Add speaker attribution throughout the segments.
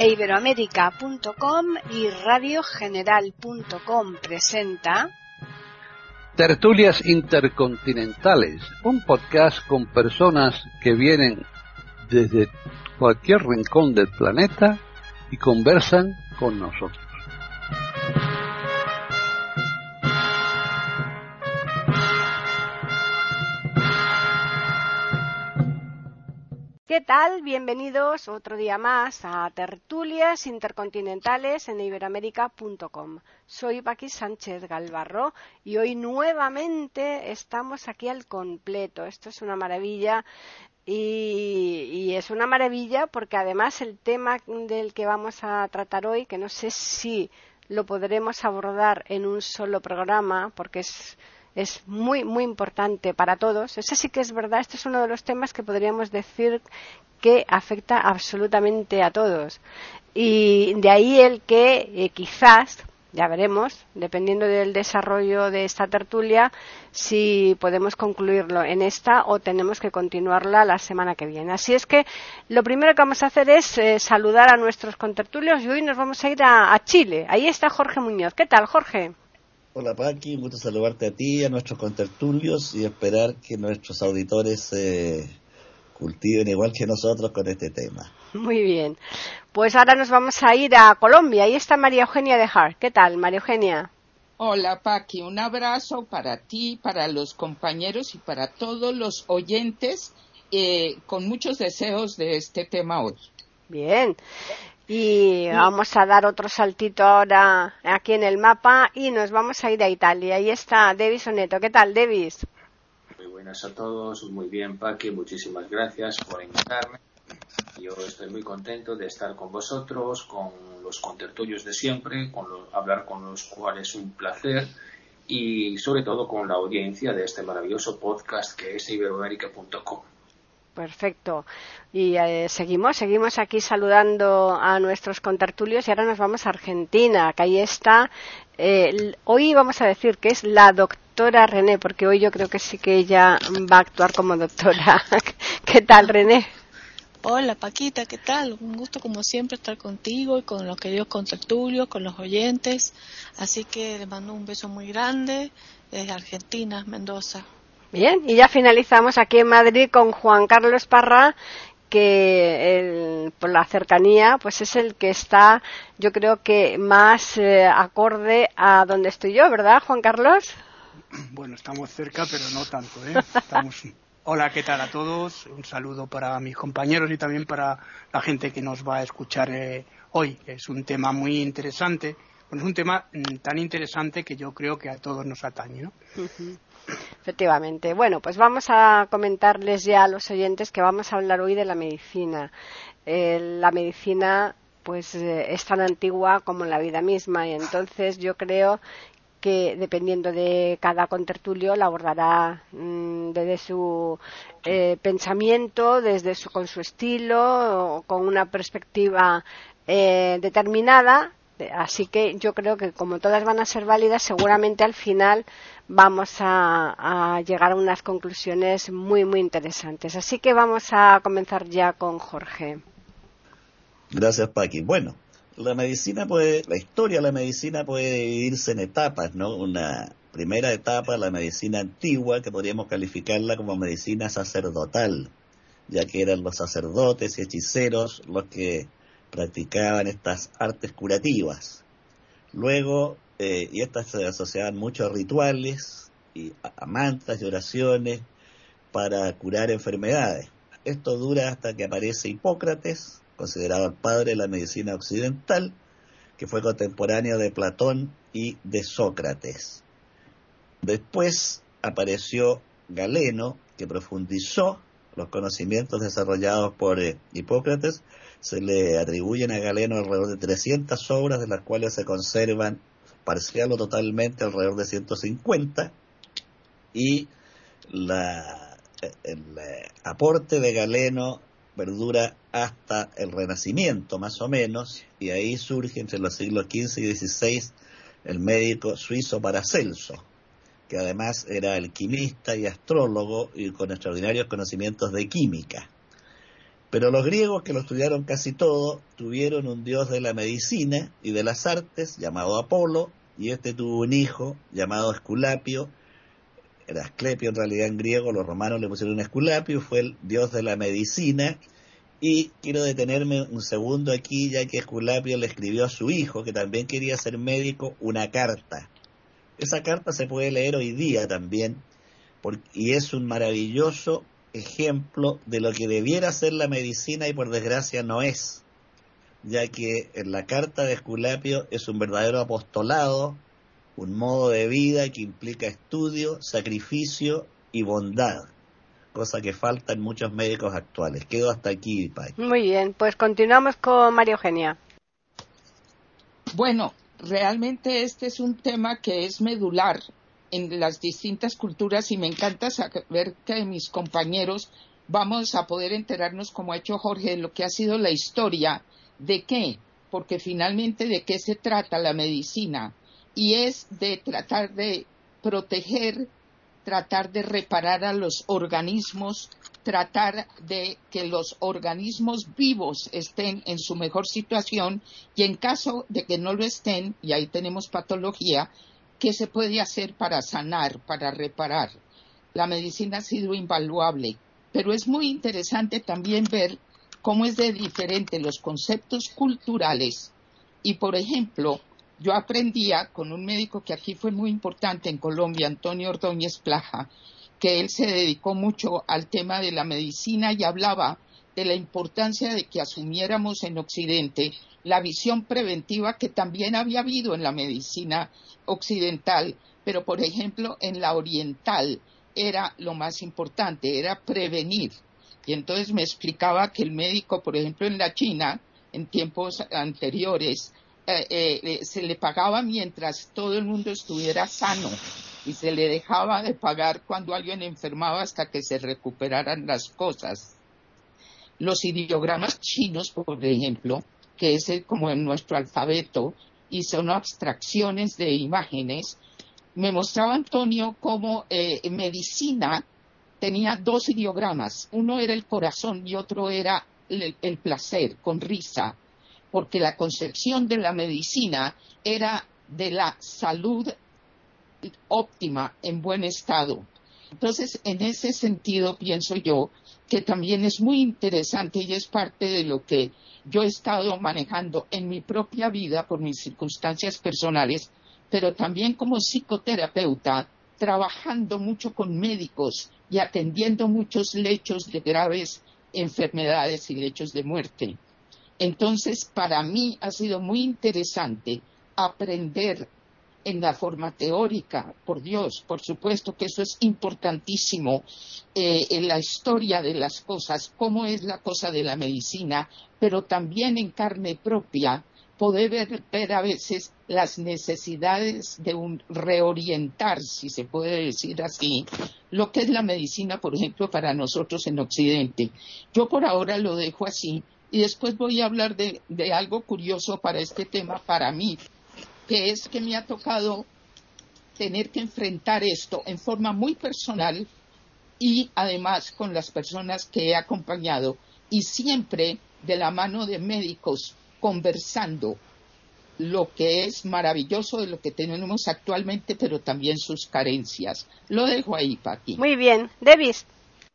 Speaker 1: Iberoamérica.com y radiogeneral.com presenta
Speaker 2: Tertulias Intercontinentales, un podcast con personas que vienen desde cualquier rincón del planeta y conversan con nosotros.
Speaker 1: ¿Qué tal? Bienvenidos otro día más a Tertulias Intercontinentales en Iberoamérica.com. Soy Paqui Sánchez Galvarro y hoy nuevamente estamos aquí al completo. Esto es una maravilla y es una maravilla porque además el tema del que vamos a tratar hoy, que no sé si lo podremos abordar en un solo programa porque es muy, muy importante para todos. Ese sí que es verdad, este es uno de los temas que podríamos decir que afecta absolutamente a todos. Y de ahí el que quizás, ya veremos, dependiendo del desarrollo de esta tertulia, si podemos concluirlo en esta o tenemos que continuarla la semana que viene. Así es que lo primero que vamos a hacer es saludar a nuestros contertulios y hoy nos vamos a ir a Chile. Ahí está Jorge Muñoz. ¿Qué tal, Jorge?
Speaker 3: Hola Paqui, un gusto saludarte a ti, a nuestros contertulios y esperar que nuestros auditores se cultiven igual que nosotros con este tema.
Speaker 1: Muy bien, pues ahora nos vamos a ir a Colombia. Ahí está María Eugenia de Hart. ¿Qué tal, María Eugenia?
Speaker 4: Hola Paqui, un abrazo para ti, para los compañeros y para todos los oyentes con muchos deseos de este tema hoy.
Speaker 1: Bien. Y vamos a dar otro saltito ahora aquí en el mapa y nos vamos a ir a Italia. Ahí está Davis Oneto. ¿Qué tal, Davis?
Speaker 5: Muy buenas a todos, muy bien Paqui, muchísimas gracias por invitarme. Yo estoy muy contento de estar con vosotros, con los contertulios de siempre, hablar con los cuales es un placer y sobre todo con la audiencia de este maravilloso podcast que es Iberoamérica.com.
Speaker 1: Perfecto. Y seguimos aquí saludando a nuestros contertulios y ahora nos vamos a Argentina, que ahí está. Hoy vamos a decir que es la doctora René, porque hoy yo creo que sí que ella va a actuar como doctora. ¿Qué tal, René?
Speaker 6: Hola Paquita, ¿qué tal? Un gusto como siempre estar contigo y con los queridos contertulios, con los oyentes. Así que les mando un beso muy grande desde Argentina, Mendoza.
Speaker 1: Bien, y ya finalizamos aquí en Madrid con Juan Carlos Parra, que por la cercanía pues es el que está, yo creo que más acorde a donde estoy yo, ¿verdad, Juan Carlos?
Speaker 7: Bueno, estamos cerca, pero no tanto, ¿eh? Hola, ¿qué tal a todos? Un saludo para mis compañeros y también para la gente que nos va a escuchar hoy. Es un tema muy interesante, es un tema tan interesante que yo creo que a todos nos atañe, ¿no?
Speaker 1: Uh-huh. Efectivamente. Bueno, pues vamos a comentarles ya a los oyentes que vamos a hablar hoy de la medicina. La medicina pues es tan antigua como la vida misma y entonces yo creo que dependiendo de cada contertulio la abordará desde su pensamiento, con su estilo, con una perspectiva determinada. Así que yo creo que como todas van a ser válidas, seguramente al final vamos a llegar a unas conclusiones muy, muy interesantes. Así que vamos a comenzar ya con Jorge.
Speaker 3: Gracias, Paqui. Bueno, la historia de la medicina puede dividirse en etapas, ¿no? Una primera etapa, la medicina antigua, que podríamos calificarla como medicina sacerdotal, ya que eran los sacerdotes y hechiceros los que practicaban estas artes curativas. Luego, y estas se asociaban mucho a rituales, y a mantras y oraciones para curar enfermedades. Esto dura hasta que aparece Hipócrates, considerado el padre de la medicina occidental, que fue contemporáneo de Platón y de Sócrates. Después apareció Galeno, que profundizó los conocimientos desarrollados por Hipócrates. Se le atribuyen a Galeno alrededor de 300 obras, de las cuales se conservan parcial o totalmente alrededor de 150, y el aporte de Galeno perdura hasta el Renacimiento, más o menos, y ahí surge entre los siglos XV y XVI el médico suizo Paracelso, que además era alquimista y astrólogo y con extraordinarios conocimientos de química. Pero los griegos, que lo estudiaron casi todo, tuvieron un dios de la medicina y de las artes llamado Apolo, y este tuvo un hijo llamado Esculapio. Era Asclepio en realidad en griego, los romanos le pusieron Esculapio, fue el dios de la medicina. Y quiero detenerme un segundo aquí, ya que Esculapio le escribió a su hijo, que también quería ser médico, una carta. Esa carta se puede leer hoy día también, y es un maravilloso ejemplo de lo que debiera ser la medicina y por desgracia no es, ya que en la carta de Esculapio es un verdadero apostolado, un modo de vida que implica estudio, sacrificio y bondad, cosa que falta en muchos médicos actuales. Quedo hasta aquí, Pai.
Speaker 1: Muy bien, pues continuamos con María Eugenia.
Speaker 4: Bueno, realmente este es un tema que es medular en las distintas culturas y me encanta saber que mis compañeros vamos a poder enterarnos, como ha hecho Jorge, de lo que ha sido la historia. ¿De qué? Porque finalmente de qué se trata la medicina, y es de tratar de proteger, tratar de reparar a los organismos, tratar de que los organismos vivos estén en su mejor situación, y en caso de que no lo estén, y ahí tenemos patología, ¿qué se puede hacer para sanar, para reparar? La medicina ha sido invaluable, pero es muy interesante también ver cómo es de diferente los conceptos culturales. Y, por ejemplo, yo aprendía con un médico que aquí fue muy importante en Colombia, Antonio Ordóñez Plaja, que él se dedicó mucho al tema de la medicina y hablaba de la importancia de que asumiéramos en Occidente la visión preventiva que también había habido en la medicina occidental, pero por ejemplo en la oriental era lo más importante, era prevenir. Y entonces me explicaba que el médico, por ejemplo en la China, en tiempos anteriores, se le pagaba mientras todo el mundo estuviera sano y se le dejaba de pagar cuando alguien enfermaba hasta que se recuperaran las cosas. Los ideogramas chinos, por ejemplo, que es como en nuestro alfabeto, y son abstracciones de imágenes, me mostraba Antonio cómo medicina tenía dos ideogramas. Uno era el corazón y otro era el placer, con risa, porque la concepción de la medicina era de la salud óptima, en buen estado. Entonces, en ese sentido, pienso yo que también es muy interesante y es parte de lo que yo he estado manejando en mi propia vida por mis circunstancias personales, pero también como psicoterapeuta, trabajando mucho con médicos y atendiendo muchos lechos de graves enfermedades y lechos de muerte. Entonces, para mí ha sido muy interesante aprender en la forma teórica, por Dios, por supuesto que eso es importantísimo, en la historia de las cosas, cómo es la cosa de la medicina, pero también en carne propia, poder ver a veces las necesidades de un reorientar, si se puede decir así, lo que es la medicina, por ejemplo, para nosotros en Occidente. Yo por ahora lo dejo así y después voy a hablar de algo curioso para este tema, para mí, que es que me ha tocado tener que enfrentar esto en forma muy personal y además con las personas que he acompañado y siempre de la mano de médicos conversando lo que es maravilloso de lo que tenemos actualmente, pero también sus carencias. Lo dejo ahí, Paqui.
Speaker 1: Muy bien. Davis.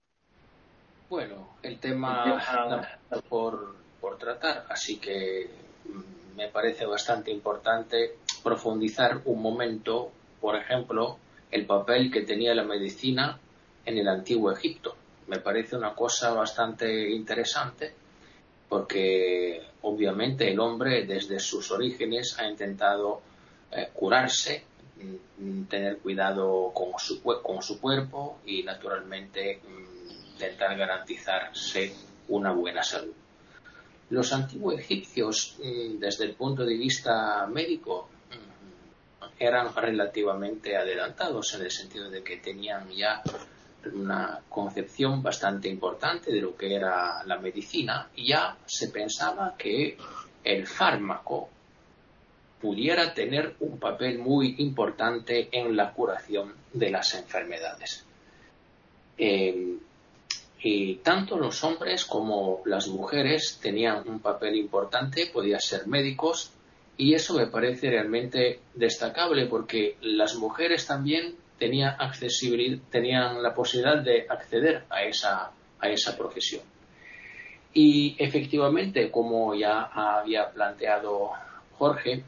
Speaker 5: Bueno, el tema da por tratar, así que me parece bastante importante profundizar un momento, por ejemplo, el papel que tenía la medicina en el antiguo Egipto. Me parece una cosa bastante interesante porque obviamente el hombre desde sus orígenes ha intentado curarse, tener cuidado con su cuerpo y naturalmente intentar garantizarse una buena salud. Los antiguos egipcios, desde el punto de vista médico, eran relativamente adelantados en el sentido de que tenían ya una concepción bastante importante de lo que era la medicina y ya se pensaba que el fármaco pudiera tener un papel muy importante en la curación de las enfermedades. Y tanto los hombres como las mujeres tenían un papel importante, podían ser médicos, y eso me parece realmente destacable porque las mujeres también tenían la posibilidad de acceder a esa profesión. Y efectivamente, como ya había planteado Jorge,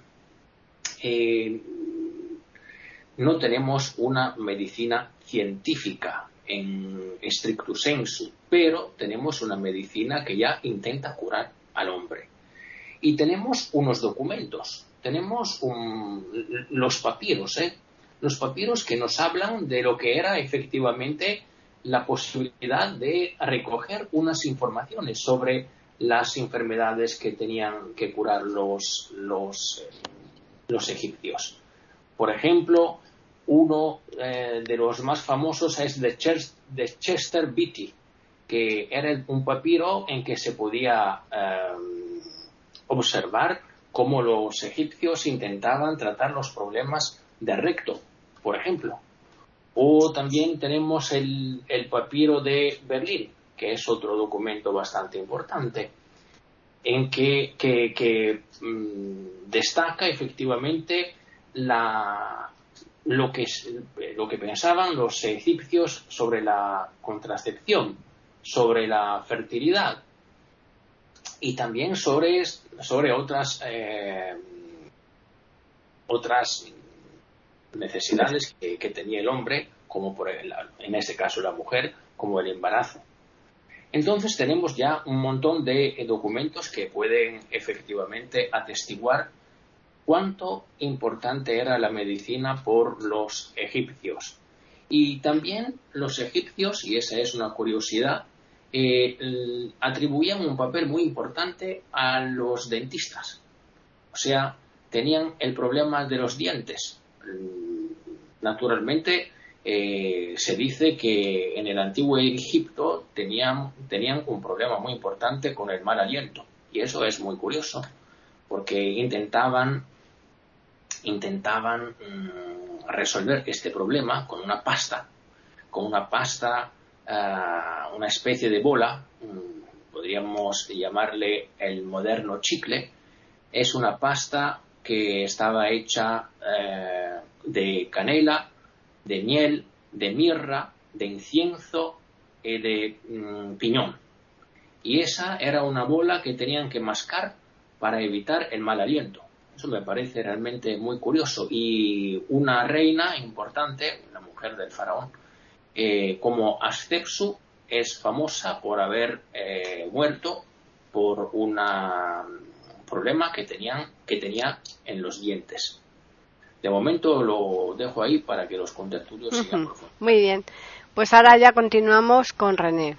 Speaker 5: no tenemos una medicina científica en stricto sensu, pero tenemos una medicina que ya intenta curar al hombre. Y tenemos unos documentos, tenemos los papiros que nos hablan de lo que era efectivamente la posibilidad de recoger unas informaciones sobre las enfermedades que tenían que curar los egipcios. Por ejemplo, uno de los más famosos es de Chester Beatty, que era un papiro en que se podía observar cómo los egipcios intentaban tratar los problemas de recto, por ejemplo. O también tenemos el papiro de Berlín, que es otro documento bastante importante, en que destaca efectivamente lo que pensaban los egipcios sobre la contracepción, sobre la fertilidad y también sobre otras necesidades que tenía el hombre, como en este caso la mujer, como el embarazo. Entonces tenemos ya un montón de documentos que pueden efectivamente atestiguar cuánto importante era la medicina por los egipcios. Y también los egipcios, y esa es una curiosidad, atribuían un papel muy importante a los dentistas. O sea, tenían el problema de los dientes. Naturalmente, se dice que en el antiguo Egipto tenían un problema muy importante con el mal aliento. Y eso es muy curioso, porque intentaban resolver este problema con una pasta, una especie de bola, podríamos llamarle el moderno chicle. Es una pasta que estaba hecha de canela, de miel, de mirra, de incienso y de piñón. Y esa era una bola que tenían que mascar para evitar el mal aliento. Eso me parece realmente muy curioso. Y una reina importante, la mujer del faraón, como Hatshepsut, es famosa por haber muerto por un problema que tenía en los dientes. De momento lo dejo ahí para que los contertulios sigan profundizando.
Speaker 1: Muy bien. Pues ahora ya continuamos con René.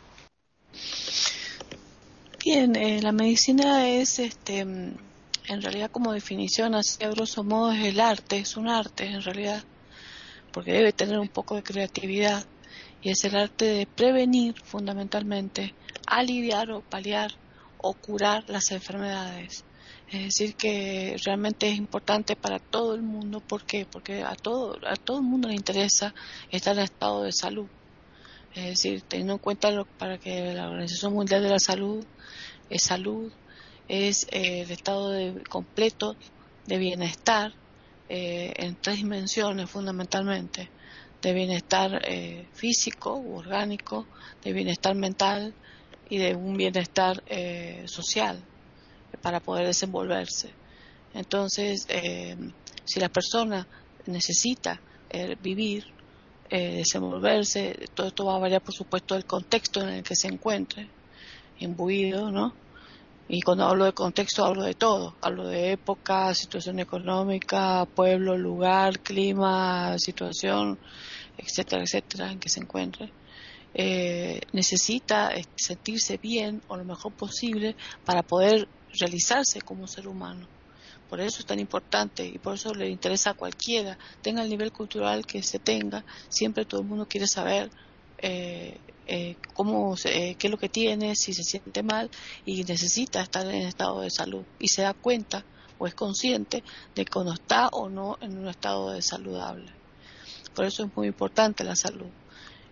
Speaker 6: Bien, la medicina es, en realidad, como definición, así a grosso modo, es el arte, es un arte en realidad, porque debe tener un poco de creatividad, y es el arte de prevenir, fundamentalmente, aliviar o paliar o curar las enfermedades. Es decir, que realmente es importante para todo el mundo. ¿Por qué? Porque a todo el mundo le interesa estar en estado de salud. Es decir, teniendo en cuenta para que la Organización Mundial de la Salud es el estado completo de bienestar en 3 dimensiones fundamentalmente: de bienestar físico u orgánico, de bienestar mental y de un bienestar social, para poder desenvolverse. Entonces, si la persona necesita vivir, desenvolverse, todo esto va a variar, por supuesto, del contexto en el que se encuentre imbuido, ¿no? Y cuando hablo de contexto hablo de todo, hablo de época, situación económica, pueblo, lugar, clima, situación, etcétera, etcétera, en que se encuentre. Necesita sentirse bien o lo mejor posible para poder realizarse como ser humano. Por eso es tan importante y por eso le interesa a cualquiera, tenga el nivel cultural que se tenga. Siempre todo el mundo quiere saber qué es lo que tiene, si se siente mal y necesita estar en estado de salud, y se da cuenta o es consciente de que no está o no en un estado de saludable. Por eso es muy importante la salud.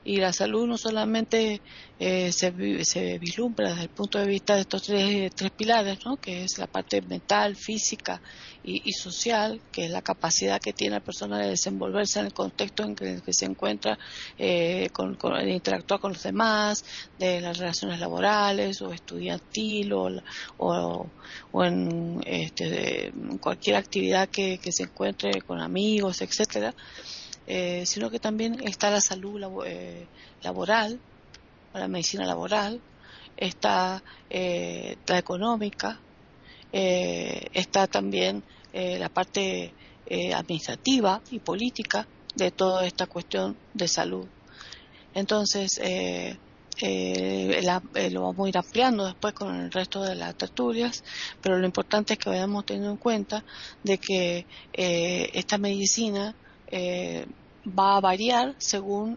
Speaker 6: Y la salud no solamente se vislumbra desde el punto de vista de estos tres pilares, ¿no? Que es la parte mental, física y social, que es la capacidad que tiene la persona de desenvolverse en el contexto en que se encuentra, de interactuar con los demás, de las relaciones laborales o estudiantil o en cualquier actividad que se encuentre con amigos, etcétera. Sino que también está la salud laboral, la medicina laboral, está la económica, está también la parte administrativa y política de toda esta cuestión de salud. Entonces, lo vamos a ir ampliando después con el resto de las tertulias, pero lo importante es que vayamos teniendo en cuenta de que esta medicina va a variar según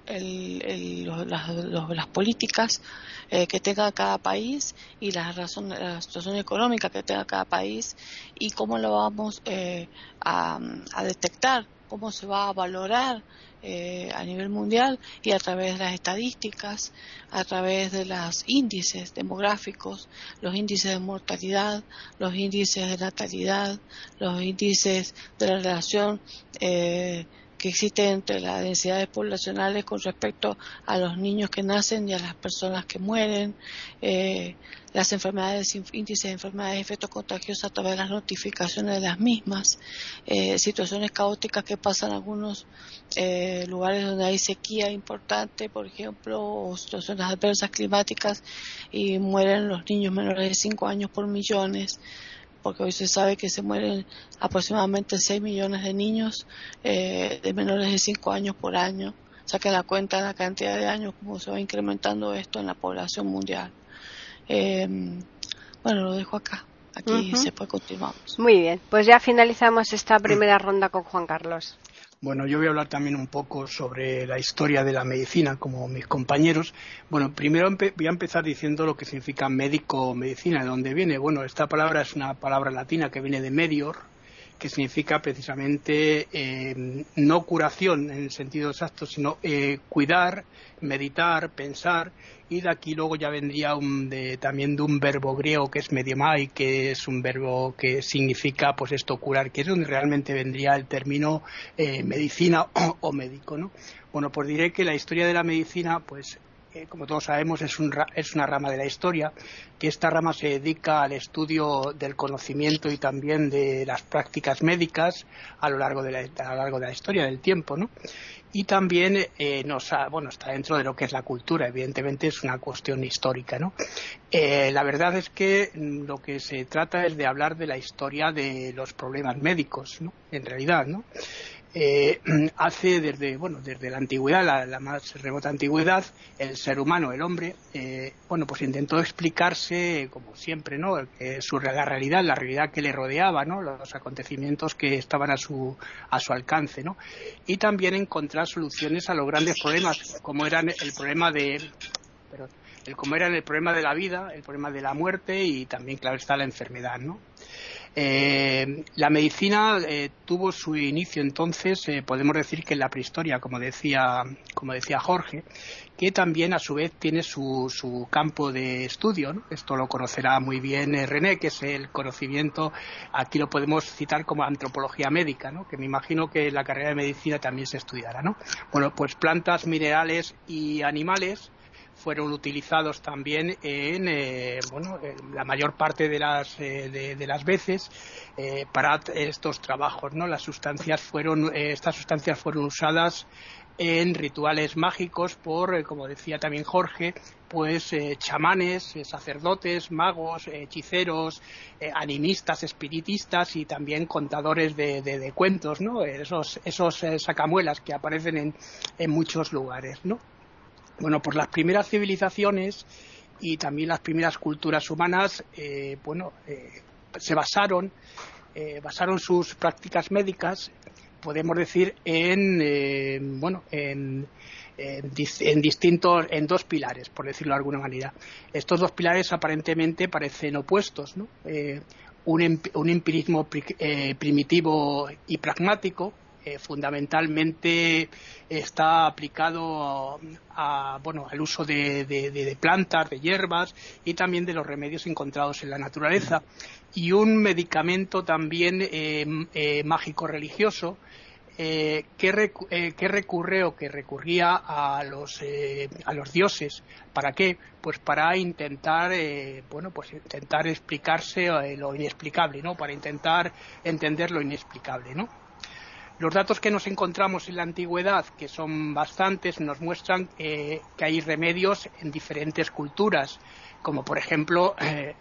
Speaker 6: las políticas que tenga cada país y la situación económica que tenga cada país, y cómo lo vamos a detectar, cómo se va a valorar a nivel mundial, y a través de las estadísticas, a través de los índices demográficos, los índices de mortalidad, los índices de natalidad, los índices de la relación que existe entre las densidades poblacionales con respecto a los niños que nacen y a las personas que mueren, las enfermedades, índices de enfermedades y efectos contagiosos a través de las notificaciones de las mismas, situaciones caóticas que pasan en algunos lugares donde hay sequía importante, por ejemplo, o situaciones adversas climáticas, y mueren los niños menores de 5 años por millones, porque hoy se sabe que se mueren aproximadamente 6 millones de niños de menores de 5 años por año. Saquen la cuenta de la cantidad de años, cómo se va incrementando esto en la población mundial. Bueno, lo dejo acá. Aquí después continuamos.
Speaker 1: Muy bien, pues ya finalizamos esta primera ronda con Juan Carlos.
Speaker 7: Bueno, yo voy a hablar también un poco sobre la historia de la medicina, como mis compañeros. Bueno, primero voy a empezar diciendo lo que significa médico o medicina, de dónde viene. Bueno, esta palabra es una palabra latina que viene de medior, que significa precisamente no curación en el sentido exacto, sino cuidar, meditar, pensar, y de aquí luego ya vendría también de un verbo griego que es mediomai, que es un verbo que significa pues esto, curar, que es donde realmente vendría el término medicina o médico, ¿no? Bueno, pues diré que la historia de la medicina, pues como todos sabemos, es una rama de la historia, que esta rama se dedica al estudio del conocimiento y también de las prácticas médicas a lo largo de la historia del tiempo, ¿no? Y también está dentro de lo que es la cultura, evidentemente es una cuestión histórica, ¿no? La verdad es que lo que se trata es de hablar de la historia de los problemas médicos, ¿no? En realidad, ¿no? Hace desde la antigüedad, la más remota antigüedad, el ser humano, el hombre, pues intentó explicarse, como siempre, ¿no? La realidad que le rodeaba, ¿no? Los acontecimientos que estaban a su alcance, ¿no? Y también encontrar soluciones a los grandes problemas, como eran el problema de la vida, el problema de la muerte y también, claro está, la enfermedad, ¿no? La medicina tuvo su inicio entonces, podemos decir que en la prehistoria, como decía Jorge, que también a su vez tiene su campo de estudio, ¿no? Esto lo conocerá muy bien René, que es el conocimiento, aquí lo podemos citar como antropología médica, ¿no? Que me imagino que en la carrera de medicina también se estudiará, ¿no? Bueno, pues plantas, minerales y animales fueron utilizados también en la mayor parte de las veces para estos trabajos, ¿no? Estas sustancias fueron usadas en rituales mágicos por, como decía también Jorge, pues chamanes, sacerdotes, magos, hechiceros, animistas, espiritistas y también contadores de cuentos, ¿no? Esos sacamuelas que aparecen en muchos lugares, ¿no? Bueno, pues las primeras civilizaciones y también las primeras culturas humanas, se basaron sus prácticas médicas, podemos decir, en dos pilares, por decirlo de alguna manera. Estos dos pilares aparentemente parecen opuestos, ¿no? Un empirismo primitivo y pragmático, fundamentalmente está aplicado al uso de plantas, de hierbas y también de los remedios encontrados en la naturaleza, y un medicamento también mágico religioso que recurría a los dioses. ¿Para qué? Pues para intentar intentar explicarse lo inexplicable, ¿no? Para intentar entender lo inexplicable, ¿no? Los datos que nos encontramos en la antigüedad, que son bastantes, nos muestran que hay remedios en diferentes culturas, como por ejemplo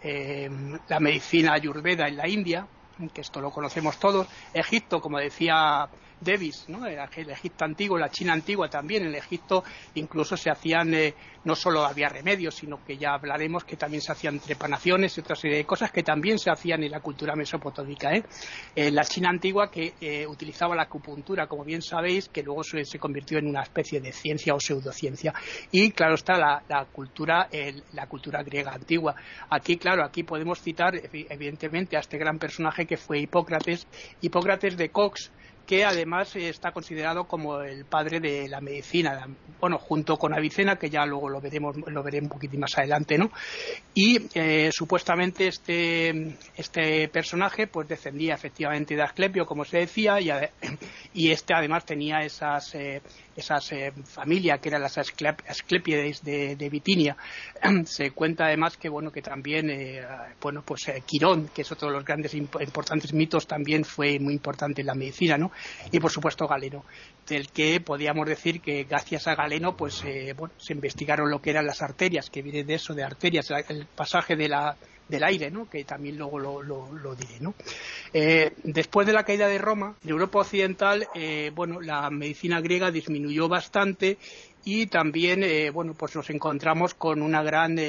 Speaker 7: la medicina ayurveda en la India, que esto lo conocemos todos. Egipto, como decía Davis, ¿no? El Egipto antiguo, la China antigua también. En el Egipto incluso se hacían, no solo había remedios, sino que ya hablaremos que también se hacían trepanaciones y otra serie de cosas que también se hacían en la cultura mesopotámica. La China antigua, que utilizaba la acupuntura, como bien sabéis, que luego se convirtió en una especie de ciencia o pseudociencia. Y claro está la cultura griega antigua. Aquí podemos citar evidentemente a este gran personaje que fue Hipócrates de Cox, que además está considerado como el padre de la medicina, junto con Avicena, que ya luego lo veré un poquitín más adelante, ¿no? Y supuestamente este personaje pues descendía efectivamente de Asclepio, como se decía, y este además tenía esas familias que eran las Asclepiades de Bitinia. Se cuenta además que también Quirón, que es otro de los grandes importantes mitos, también fue muy importante en la medicina, ¿no? Y por supuesto Galeno, del que podíamos decir que gracias a Galeno se investigaron lo que eran las arterias, que viene de eso, de arterias, el pasaje del aire, ¿no? Que también luego lo diré, ¿no? Después de la caída de Roma, en Europa occidental, la medicina griega disminuyó bastante, y también nos encontramos con una gran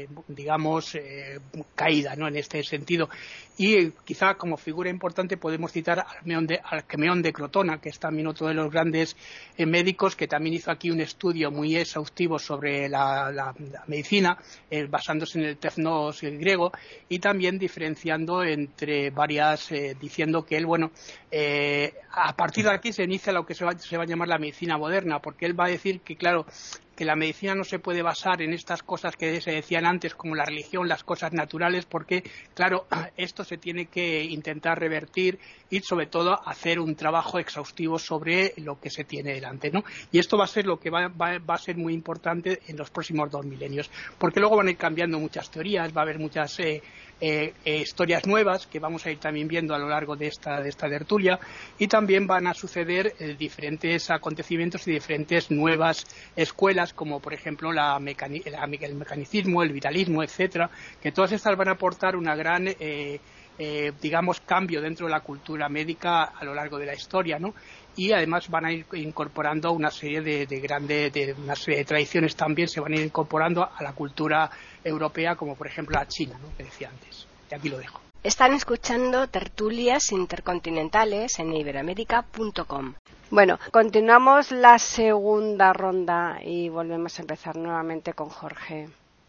Speaker 7: caída, ¿no? En este sentido. Y quizá como figura importante podemos citar al Alcmeón de Crotona, que es también otro de los grandes médicos, que también hizo aquí un estudio muy exhaustivo sobre la medicina, basándose en el tecnos griego, y también diferenciando entre varias, diciendo que él, a partir de aquí se inicia lo que se va a llamar la medicina moderna, porque él va a decir que, claro, que la medicina no se puede basar en estas cosas que se decían antes, como la religión, las cosas naturales, porque, claro, esto se tiene que intentar revertir y, sobre todo, hacer un trabajo exhaustivo sobre lo que se tiene delante, ¿no? Y esto va a ser lo que va a ser muy importante en los próximos 2 milenios, porque luego van a ir cambiando muchas teorías, va a haber muchas historias nuevas que vamos a ir también viendo a lo largo de esta tertulia, y también van a suceder diferentes acontecimientos y diferentes nuevas escuelas, como por ejemplo el mecanicismo, el vitalismo, etcétera, que todas estas van a aportar una gran cambio dentro de la cultura médica a lo largo de la historia, ¿no? Y además van a ir incorporando una serie una serie de tradiciones, también se van a ir incorporando a la cultura europea, como por ejemplo la China, ¿no? Que decía antes. Y aquí lo dejo.
Speaker 1: Están escuchando Tertulias Intercontinentales en iberoamerica.com. Bueno, continuamos la segunda ronda y volvemos a empezar nuevamente con Jorge.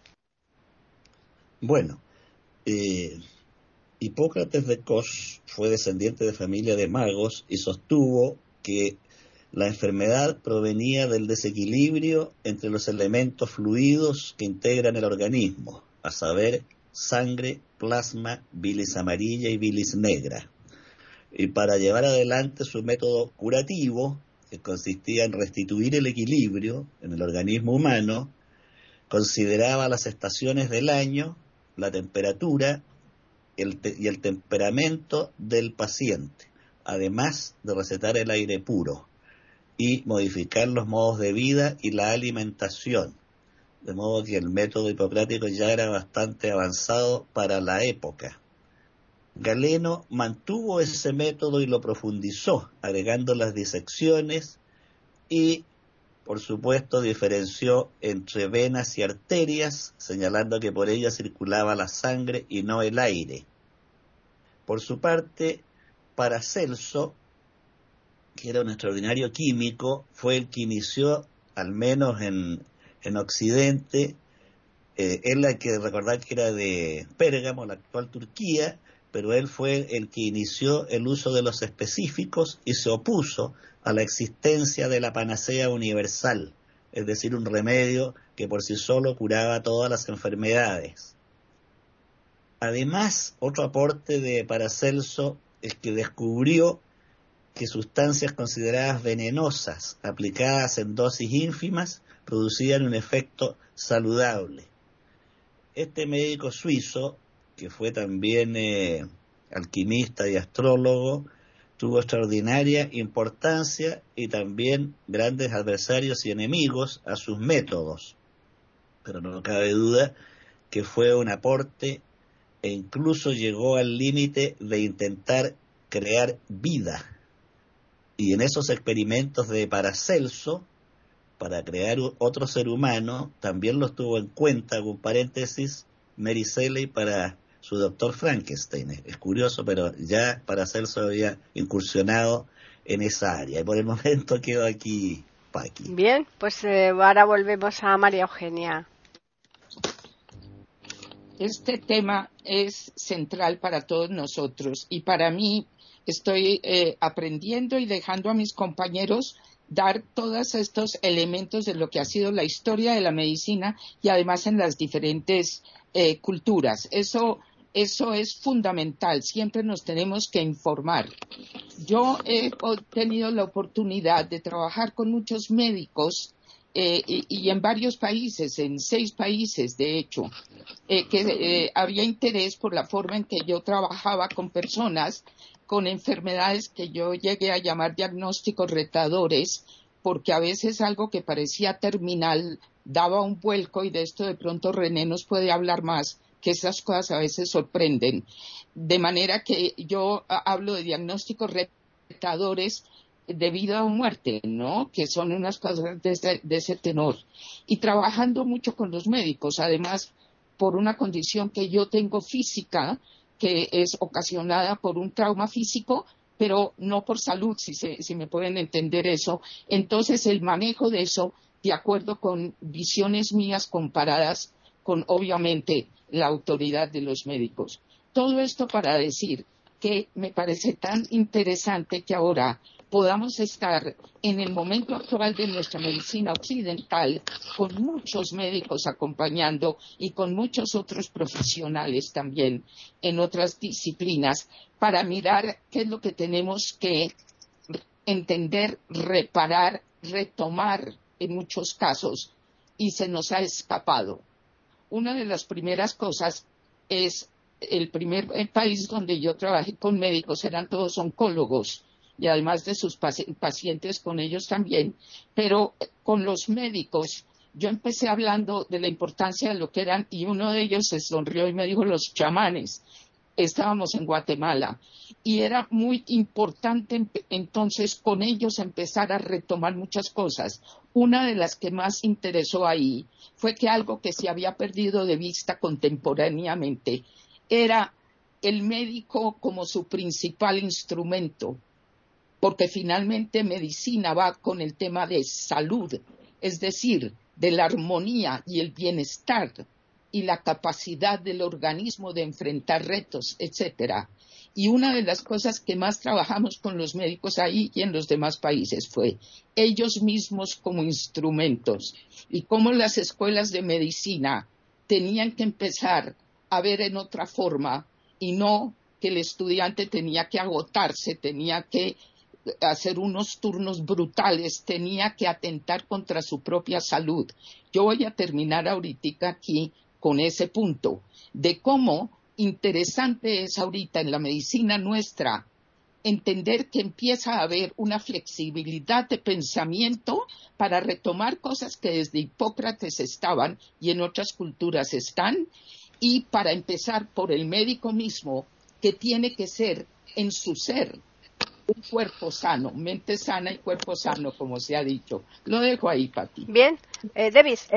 Speaker 3: Bueno, Hipócrates de Kos fue descendiente de familia de magos y sostuvo que la enfermedad provenía del desequilibrio entre los elementos fluidos que integran el organismo, a saber, sangre, plasma, bilis amarilla y bilis negra. Y para llevar adelante su método curativo, que consistía en restituir el equilibrio en el organismo humano, consideraba las estaciones del año, la temperatura y el temperamento del paciente, además de recetar el aire puro y modificar los modos de vida y la alimentación, de modo que el método hipocrático ya era bastante avanzado para la época. Galeno mantuvo ese método y lo profundizó, agregando las disecciones y, por supuesto, diferenció entre venas y arterias, señalando que por ellas circulaba la sangre y no el aire. Por su parte, Paracelso, que era un extraordinario químico, fue el que inició, al menos en Occidente, él hay que recordar que era de Pérgamo, la actual Turquía, pero él fue el que inició el uso de los específicos y se opuso a la existencia de la panacea universal, es decir, un remedio que por sí solo curaba todas las enfermedades. Además, otro aporte de Paracelso es que descubrió que sustancias consideradas venenosas, aplicadas en dosis ínfimas, producían un efecto saludable. Este médico suizo, que fue también alquimista y astrólogo, tuvo extraordinaria importancia y también grandes adversarios y enemigos a sus métodos. Pero no cabe duda que fue un aporte e incluso llegó al límite de intentar crear vida. Y en esos experimentos de Paracelso, para crear otro ser humano, también los tuvo en cuenta, con paréntesis, Mary Shelley para su Doctor Frankenstein. Es curioso, pero ya Paracelso había incursionado en esa área. Y por el momento quedo aquí, Paqui.
Speaker 1: Bien, pues ahora volvemos a María Eugenia.
Speaker 4: Este tema es central para todos nosotros y para mí estoy aprendiendo y dejando a mis compañeros dar todos estos elementos de lo que ha sido la historia de la medicina y además en las diferentes culturas. Eso es fundamental, siempre nos tenemos que informar. Yo he tenido la oportunidad de trabajar con muchos médicos y en varios países, en 6 países de hecho, que había interés por la forma en que yo trabajaba con personas con enfermedades que yo llegué a llamar diagnósticos retadores, porque a veces algo que parecía terminal daba un vuelco y de esto de pronto René nos puede hablar más, que esas cosas a veces sorprenden. De manera que yo hablo de diagnósticos retadores de vida o muerte, ¿no? Que son unas cosas de ese tenor. Y trabajando mucho con los médicos, además por una condición que yo tengo física, que es ocasionada por un trauma físico, pero no por salud, si me pueden entender eso. Entonces, el manejo de eso, de acuerdo con visiones mías comparadas con, obviamente, la autoridad de los médicos. Todo esto para decir que me parece tan interesante que ahora podamos estar en el momento actual de nuestra medicina occidental con muchos médicos acompañando y con muchos otros profesionales también en otras disciplinas para mirar qué es lo que tenemos que entender, reparar, retomar en muchos casos y se nos ha escapado. Una de las primeras cosas es el primer país donde yo trabajé con médicos eran todos oncólogos y además de sus pacientes con ellos también, pero con los médicos yo empecé hablando de la importancia de lo que eran y uno de ellos se sonrió y me dijo los chamanes. Estábamos en Guatemala y era muy importante entonces con ellos empezar a retomar muchas cosas. Una de las que más interesó ahí fue que algo que se había perdido de vista contemporáneamente era el médico como su principal instrumento, porque finalmente medicina va con el tema de salud, es decir, de la armonía y el bienestar y la capacidad del organismo de enfrentar retos, etcétera. Y una de las cosas que más trabajamos con los médicos ahí y en los demás países fue ellos mismos como instrumentos y cómo las escuelas de medicina tenían que empezar a ver en otra forma y no que el estudiante tenía que agotarse, tenía que hacer unos turnos brutales, tenía que atentar contra su propia salud. Yo voy a terminar ahorita aquí con ese punto de cómo interesante es ahorita en la medicina nuestra entender que empieza a haber una flexibilidad de pensamiento para retomar cosas que desde Hipócrates estaban y en otras culturas están, y para empezar por el médico mismo, que tiene que ser en su ser un cuerpo sano, mente sana y cuerpo sano, como se ha dicho. Lo dejo ahí, Pati.
Speaker 1: Bien, Davis.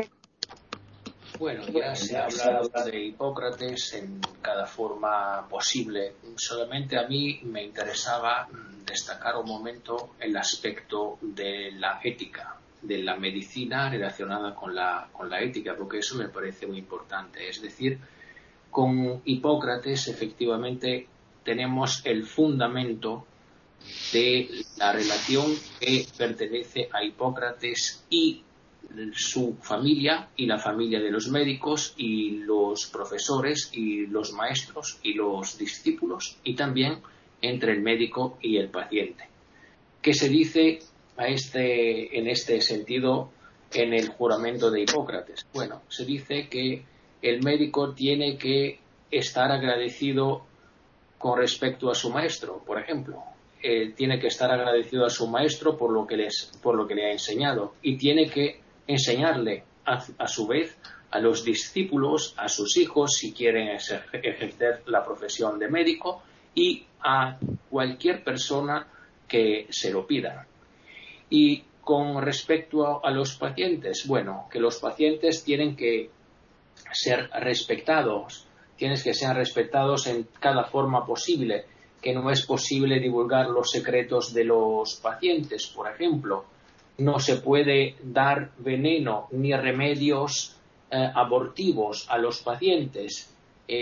Speaker 5: Bueno, ya se ha hablado de Hipócrates en cada forma posible. Solamente a mí me interesaba destacar un momento el aspecto de la ética, de la medicina relacionada con la ética, porque eso me parece muy importante. Es decir, con Hipócrates efectivamente tenemos el fundamento de la relación que pertenece a Hipócrates y su familia y la familia de los médicos y los profesores y los maestros y los discípulos, y también entre el médico y el paciente. ¿Qué se dice en este sentido en el juramento de Hipócrates? Bueno, se dice que el médico tiene que estar agradecido con respecto a su maestro, por ejemplo. Tiene que estar agradecido a su maestro por lo que le ha enseñado, y tiene que enseñarle a su vez a los discípulos, a sus hijos si quieren ejercer la profesión de médico, y a cualquier persona que se lo pida. Y con respecto a los pacientes, bueno, que los pacientes tienen que ser respetados, en cada forma posible, que no es posible divulgar los secretos de los pacientes, por ejemplo. No se puede dar veneno ni remedios abortivos a los pacientes.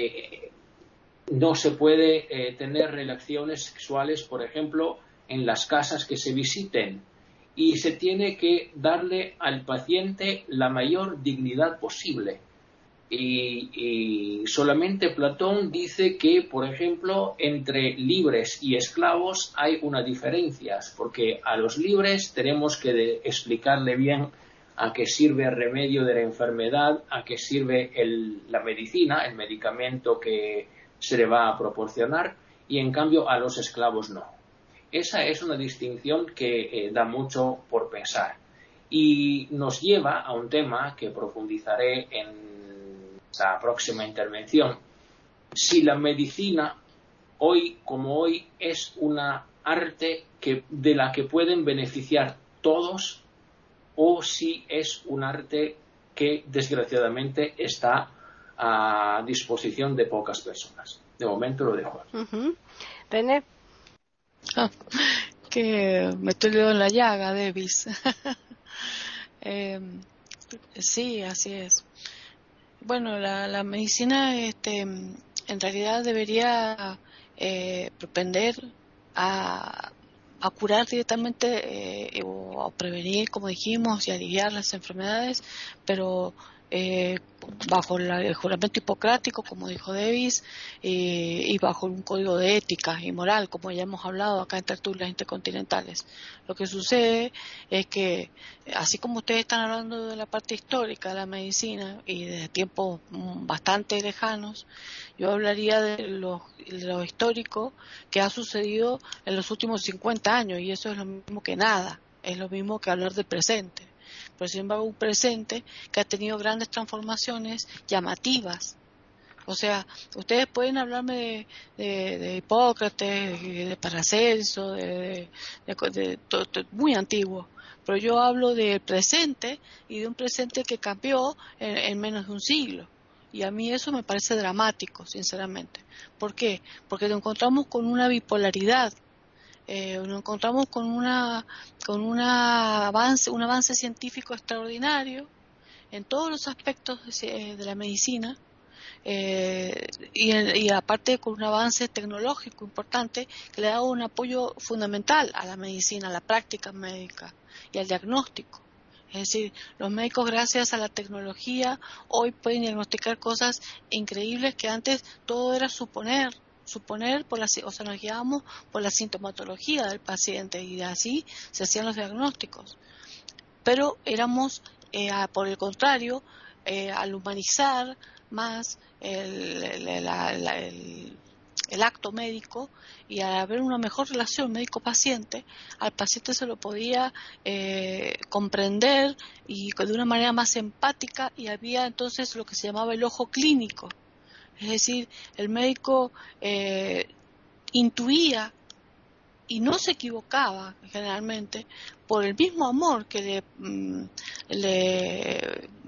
Speaker 5: No se puede tener relaciones sexuales, por ejemplo, en las casas que se visiten. Y se tiene que darle al paciente la mayor dignidad posible. Y solamente Platón dice que, por ejemplo, entre libres y esclavos hay una diferencia, porque a los libres tenemos que explicarle bien a qué sirve el remedio de la enfermedad, a qué sirve la medicina, el medicamento que se le va a proporcionar, y en cambio a los esclavos no. Esa es una distinción que da mucho por pensar y nos lleva a un tema que profundizaré en la próxima intervención. Si la medicina hoy como hoy es una arte de la que pueden beneficiar todos, o si es un arte que desgraciadamente está a disposición de pocas personas. De momento lo dejo aquí.
Speaker 1: René.
Speaker 6: Que me estoy dedo en la llaga, Davis. Sí, así es. Bueno, la medicina en realidad debería propender a curar directamente o a prevenir, como dijimos, y aliviar las enfermedades, pero bajo el juramento hipocrático, como dijo Davis, y bajo un código de ética y moral, como ya hemos hablado acá en tertulias intercontinentales. Lo que sucede es que, así como ustedes están hablando de la parte histórica de la medicina y de tiempos bastante lejanos, yo hablaría de lo histórico que ha sucedido en los últimos 50 años, y eso es lo mismo que nada, es lo mismo que hablar del presente. Pero sin embargo un presente que ha tenido grandes transformaciones llamativas. O sea, ustedes pueden hablarme de Hipócrates, de Paracelso, de muy antiguo, pero yo hablo del presente, y de un presente que cambió en menos de un siglo. Y a mí eso me parece dramático, sinceramente. ¿Por qué? Porque nos encontramos con una bipolaridad. Nos encontramos con un avance científico extraordinario en todos los aspectos de la medicina, y aparte con un avance tecnológico importante que le da un apoyo fundamental a la medicina, a la práctica médica y al diagnóstico. Es decir, los médicos, gracias a la tecnología, hoy pueden diagnosticar cosas increíbles que antes todo era suponer nos guiábamos por la sintomatología del paciente, y así se hacían los diagnósticos. Pero éramos, por el contrario, al humanizar más el acto médico, y al haber una mejor relación médico-paciente, al paciente se lo podía comprender y de una manera más empática, y había entonces lo que se llamaba el ojo clínico. Es decir, el médico intuía y no se equivocaba generalmente por el mismo amor que le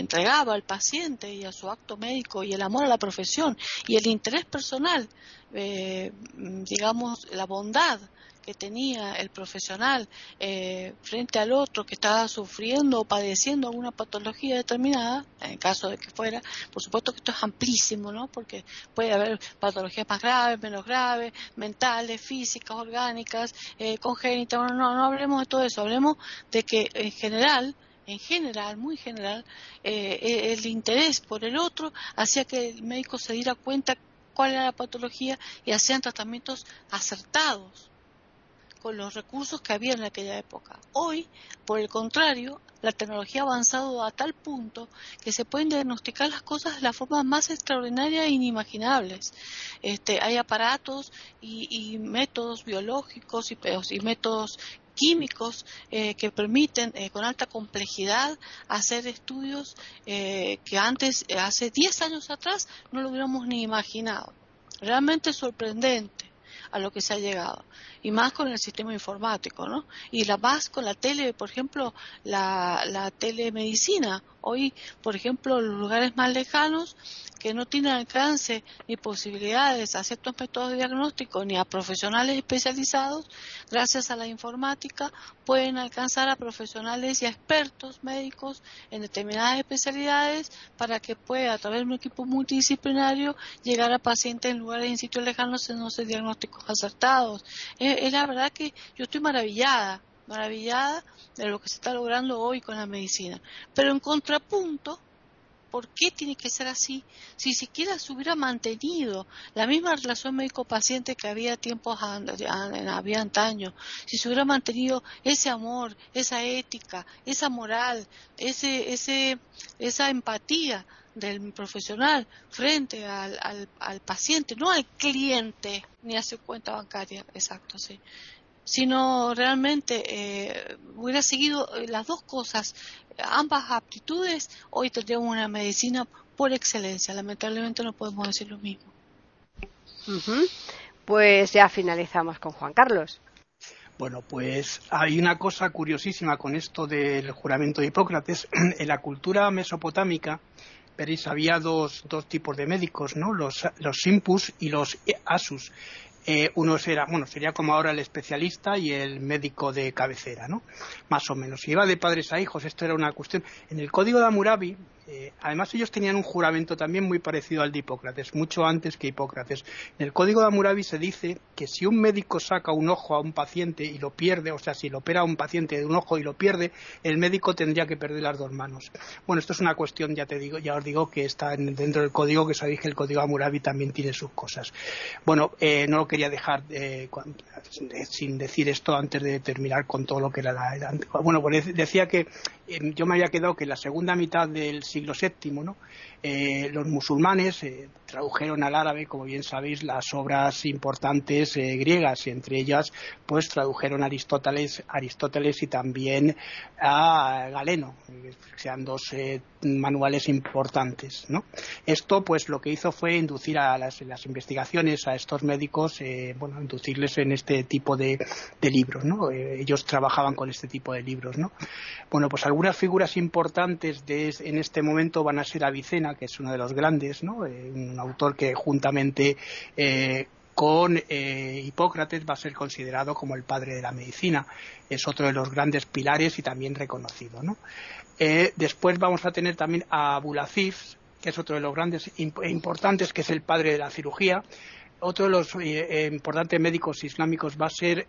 Speaker 6: entregaba al paciente y a su acto médico, y el amor a la profesión y el interés personal, digamos, la bondad que tenía el profesional frente al otro que estaba sufriendo o padeciendo alguna patología determinada, en caso de que fuera, por supuesto que esto es amplísimo, ¿no? Porque puede haber patologías más graves, menos graves, mentales, físicas, orgánicas, congénitas. Bueno, no hablemos de todo eso, hablemos de que en general, muy general, el interés por el otro hacía que el médico se diera cuenta cuál era la patología y hacían tratamientos acertados con los recursos que había en aquella época. Hoy, por el contrario, la tecnología ha avanzado a tal punto que se pueden diagnosticar las cosas de la forma más extraordinaria e inimaginables. Hay aparatos y métodos biológicos y métodos químicos que permiten con alta complejidad hacer estudios que antes, hace 10 años atrás, no lo hubiéramos ni imaginado. Realmente sorprendente a lo que se ha llegado, y más con el sistema informático, ¿no? Y más con la tele, por ejemplo, la telemedicina. Hoy, por ejemplo, los lugares más lejanos que no tienen alcance ni posibilidades a ciertos métodos de diagnóstico ni a profesionales especializados, gracias a la informática pueden alcanzar a profesionales y a expertos médicos en determinadas especialidades para que pueda, a través de un equipo multidisciplinario, llegar a pacientes en lugares y en sitios lejanos en los diagnósticos acertados. Es la verdad que yo estoy maravillada de lo que se está logrando hoy con la medicina. Pero en contrapunto, ¿por qué tiene que ser así? Si siquiera se hubiera mantenido la misma relación médico-paciente que había había antaño, si se hubiera mantenido ese amor, esa ética, esa moral, esa empatía del profesional frente al paciente, no al cliente ni a su cuenta bancaria, exacto, sí, sino realmente hubiera seguido las dos cosas, ambas aptitudes, hoy tendríamos una medicina por excelencia. Lamentablemente no podemos decir lo mismo.
Speaker 1: Pues ya finalizamos con Juan Carlos.
Speaker 7: Bueno, pues hay una cosa curiosísima con esto del juramento de Hipócrates. En la cultura mesopotámica, veréis, había dos tipos de médicos, ¿no? Los simpus y los asus. Uno sería como ahora el especialista y el médico de cabecera, ¿no? Más o menos. Si iba de padres a hijos, esto era una cuestión. En el Código de Hammurabi, además ellos tenían un juramento también muy parecido al de Hipócrates, mucho antes que Hipócrates. En el Código de Hammurabi se dice que si un médico saca un ojo a un paciente y lo pierde, o sea, si lo opera a un paciente de un ojo y lo pierde, el médico tendría que perder las dos manos. Bueno, esto es una cuestión, ya os digo que está dentro del código, que sabéis que el Código de Hammurabi también tiene sus cosas. Bueno, no lo quería dejar sin decir esto antes de terminar con todo lo que era bueno, pues decía que yo me había quedado que en la segunda mitad del siglo VII, ¿no? Los musulmanes tradujeron al árabe, como bien sabéis, las obras importantes griegas, y entre ellas pues tradujeron a Aristóteles y también a Galeno, que sean dos manuales importantes, ¿no? Esto pues lo que hizo fue inducir a las investigaciones a estos médicos, inducirles en este tipo de libros, ¿no? Ellos trabajaban con este tipo de libros, ¿no? Bueno, pues algunas figuras importantes en este momento van a ser Avicena, que es uno de los grandes, ¿no? Un autor que juntamente con Hipócrates va a ser considerado como el padre de la medicina. Es otro de los grandes pilares y también reconocido, ¿no? Después vamos a tener también a Abulafif, que es otro de los grandes importantes, que es el padre de la cirugía. Otro de los importantes médicos islámicos va a ser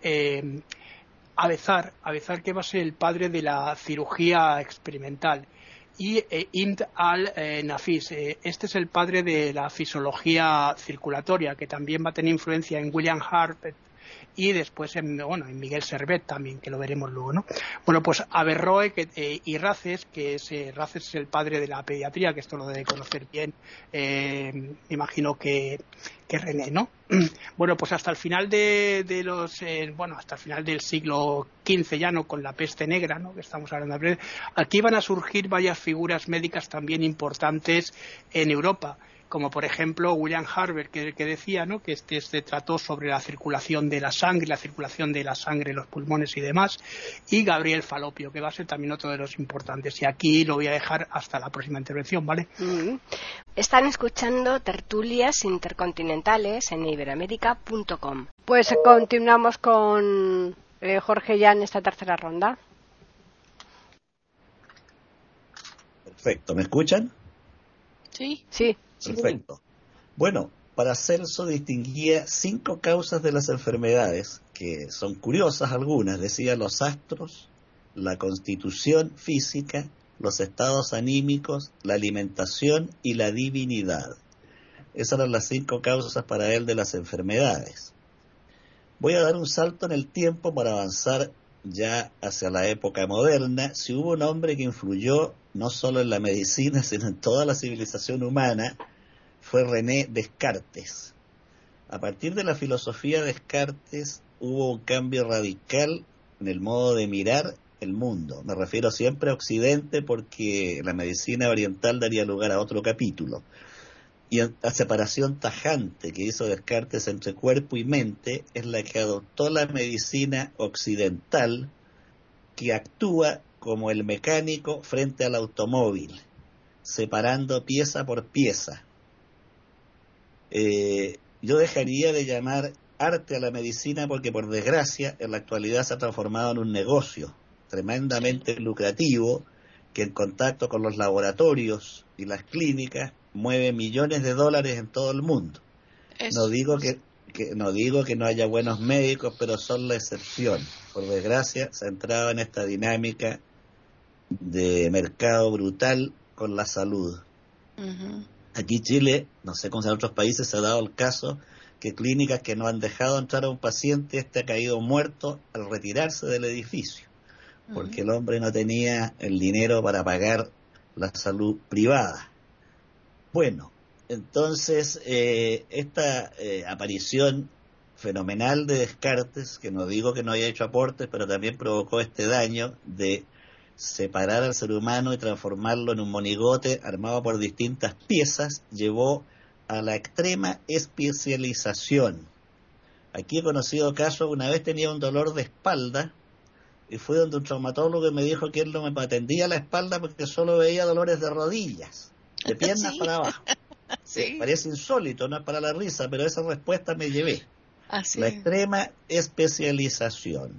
Speaker 7: Avezar, que va a ser el padre de la cirugía experimental. Y Ibn al-Nafis, este es el padre de la fisiología circulatoria, que también va a tener influencia en William Harvey y después en Miguel Servet también, que lo veremos luego, ¿no? Bueno, pues Averroe y Races, Races es el padre de la pediatría, que esto lo debe conocer bien, me imagino que René, ¿no? Bueno, pues hasta el final hasta el final del siglo XV ya, ¿no? Con la peste negra, ¿no? Que estamos hablando de, aquí van a surgir varias figuras médicas también importantes en Europa. como por ejemplo William Harvey, que decía, ¿no?, que este trató sobre la circulación de la sangre en los pulmones y demás, y Gabriel Falopio, que va a ser también otro de los importantes. Y aquí lo voy a dejar hasta la próxima intervención, ¿vale?
Speaker 1: Están escuchando Tertulias Intercontinentales en iberoamerica.com. Pues continuamos con Jorge ya en esta tercera ronda.
Speaker 3: Perfecto, ¿me escuchan?
Speaker 6: Sí.
Speaker 3: Perfecto. Bueno, Paracelso distinguía 5 causas de las enfermedades, que son curiosas algunas. Decía los astros, la constitución física, los estados anímicos, la alimentación y la divinidad. Esas eran las 5 causas para él de las enfermedades. Voy a dar un salto en el tiempo para avanzar ya hacia la época moderna. Si hubo un hombre que influyó no solo en la medicina, sino en toda la civilización humana, fue René Descartes. A partir de la filosofía de Descartes hubo un cambio radical en el modo de mirar el mundo. Me refiero siempre a Occidente porque la medicina oriental daría lugar a otro capítulo. Y la separación tajante que hizo Descartes entre cuerpo y mente es la que adoptó la medicina occidental, que actúa como el mecánico frente al automóvil, separando pieza por pieza. Yo dejaría de llamar arte a la medicina porque, por desgracia, en la actualidad se ha transformado en un negocio tremendamente lucrativo que, en contacto con los laboratorios y las clínicas, mueve millones de dólares en todo el mundo. No digo que no haya buenos médicos, pero son la excepción. Por desgracia, se ha entrado en esta dinámica de mercado brutal con la salud. Aquí Chile, no sé cómo en otros países, se ha dado el caso que clínicas que no han dejado entrar a un paciente, ha caído muerto al retirarse del edificio, porque el hombre no tenía el dinero para pagar la salud privada. Bueno, entonces esta aparición fenomenal de Descartes, que no digo que no haya hecho aportes, pero también provocó este daño de separar al ser humano y transformarlo en un monigote armado por distintas piezas, llevó a la extrema especialización. Aquí he conocido casos, una vez tenía un dolor de espalda y fui donde un traumatólogo y me dijo que él no me atendía la espalda porque solo veía dolores de rodillas, de piernas para abajo. Sí. Parece insólito, no es para la risa, pero esa respuesta me llevé. La extrema especialización.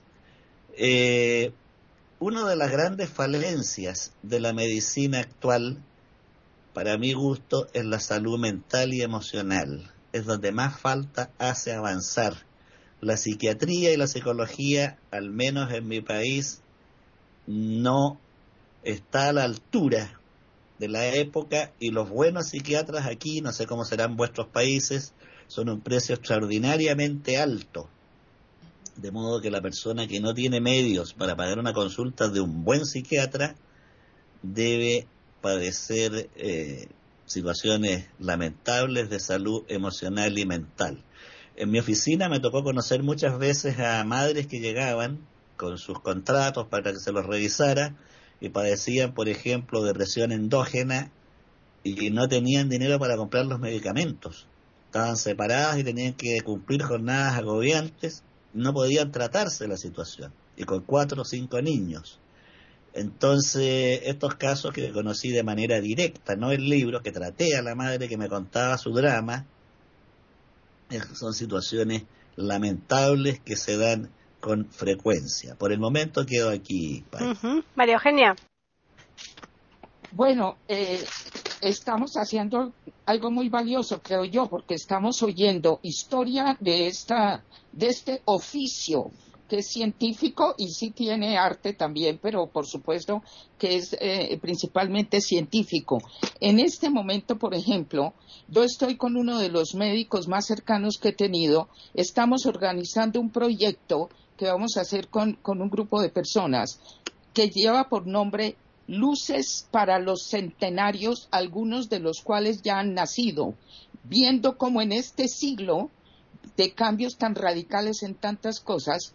Speaker 3: Una de las grandes falencias de la medicina actual, para mi gusto, es la salud mental y emocional. Es donde más falta hace avanzar. La psiquiatría y la psicología, al menos en mi país, no está a la altura de la época, y los buenos psiquiatras aquí, no sé cómo serán vuestros países, son un precio extraordinariamente alto. De modo que la persona que no tiene medios para pagar una consulta de un buen psiquiatra debe padecer situaciones lamentables de salud emocional y mental. En mi oficina me tocó conocer muchas veces a madres que llegaban con sus contratos para que se los revisara y padecían, por ejemplo, depresión endógena y no tenían dinero para comprar los medicamentos. Estaban separadas y tenían que cumplir jornadas agobiantes, no podían tratarse la situación, y con 4 o 5 niños. Entonces, estos casos que conocí de manera directa, no en libros, que traté a la madre que me contaba su drama, son situaciones lamentables que se dan con frecuencia. Por el momento quedo aquí.
Speaker 1: María Eugenia.
Speaker 4: Bueno, estamos haciendo algo muy valioso, creo yo, porque estamos oyendo historia de este oficio que es científico y sí tiene arte también, pero por supuesto que es principalmente científico. En este momento, por ejemplo, yo estoy con uno de los médicos más cercanos que he tenido. Estamos organizando un proyecto que vamos a hacer con un grupo de personas que lleva por nombre Luces para los Centenarios, algunos de los cuales ya han nacido, viendo cómo en este siglo de cambios tan radicales en tantas cosas,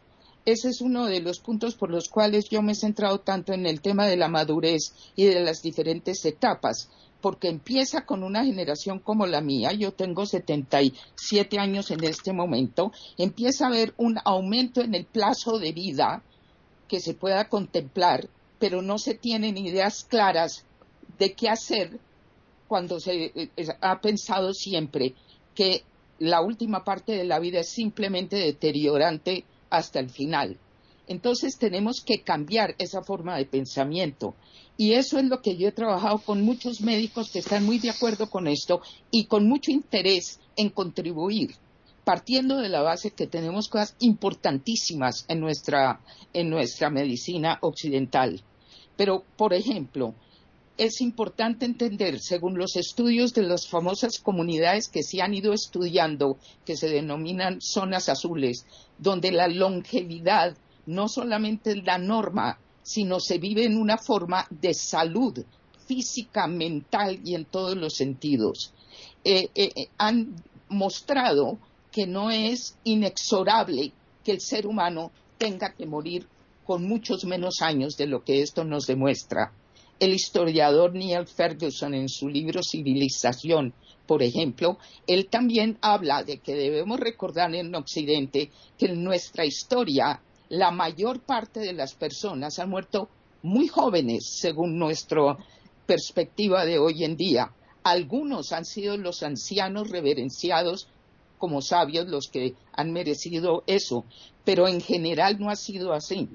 Speaker 4: ese es uno de los puntos por los cuales yo me he centrado tanto en el tema de la madurez y de las diferentes etapas, porque empieza con una generación como la mía, yo tengo 77 años en este momento, empieza a haber un aumento en el plazo de vida que se pueda contemplar, pero no se tienen ideas claras de qué hacer cuando se ha pensado siempre que la última parte de la vida es simplemente deteriorante hasta el final. Entonces tenemos que cambiar esa forma de pensamiento. Y eso es lo que yo he trabajado con muchos médicos que están muy de acuerdo con esto y con mucho interés en contribuir, partiendo de la base que tenemos cosas importantísimas en nuestra medicina occidental. Pero, por ejemplo, es importante entender, según los estudios de las famosas comunidades que se han ido estudiando, que se denominan zonas azules, donde la longevidad no solamente es la norma, sino se vive en una forma de salud física, mental y en todos los sentidos. Han mostrado que no es inexorable que el ser humano tenga que morir con muchos menos años de lo que esto nos demuestra. El historiador Niall Ferguson, en su libro Civilización, por ejemplo, él también habla de que debemos recordar en Occidente que en nuestra historia la mayor parte de las personas han muerto muy jóvenes, según nuestra perspectiva de hoy en día. Algunos han sido los ancianos reverenciados como sabios los que han merecido eso, pero en general no ha sido así.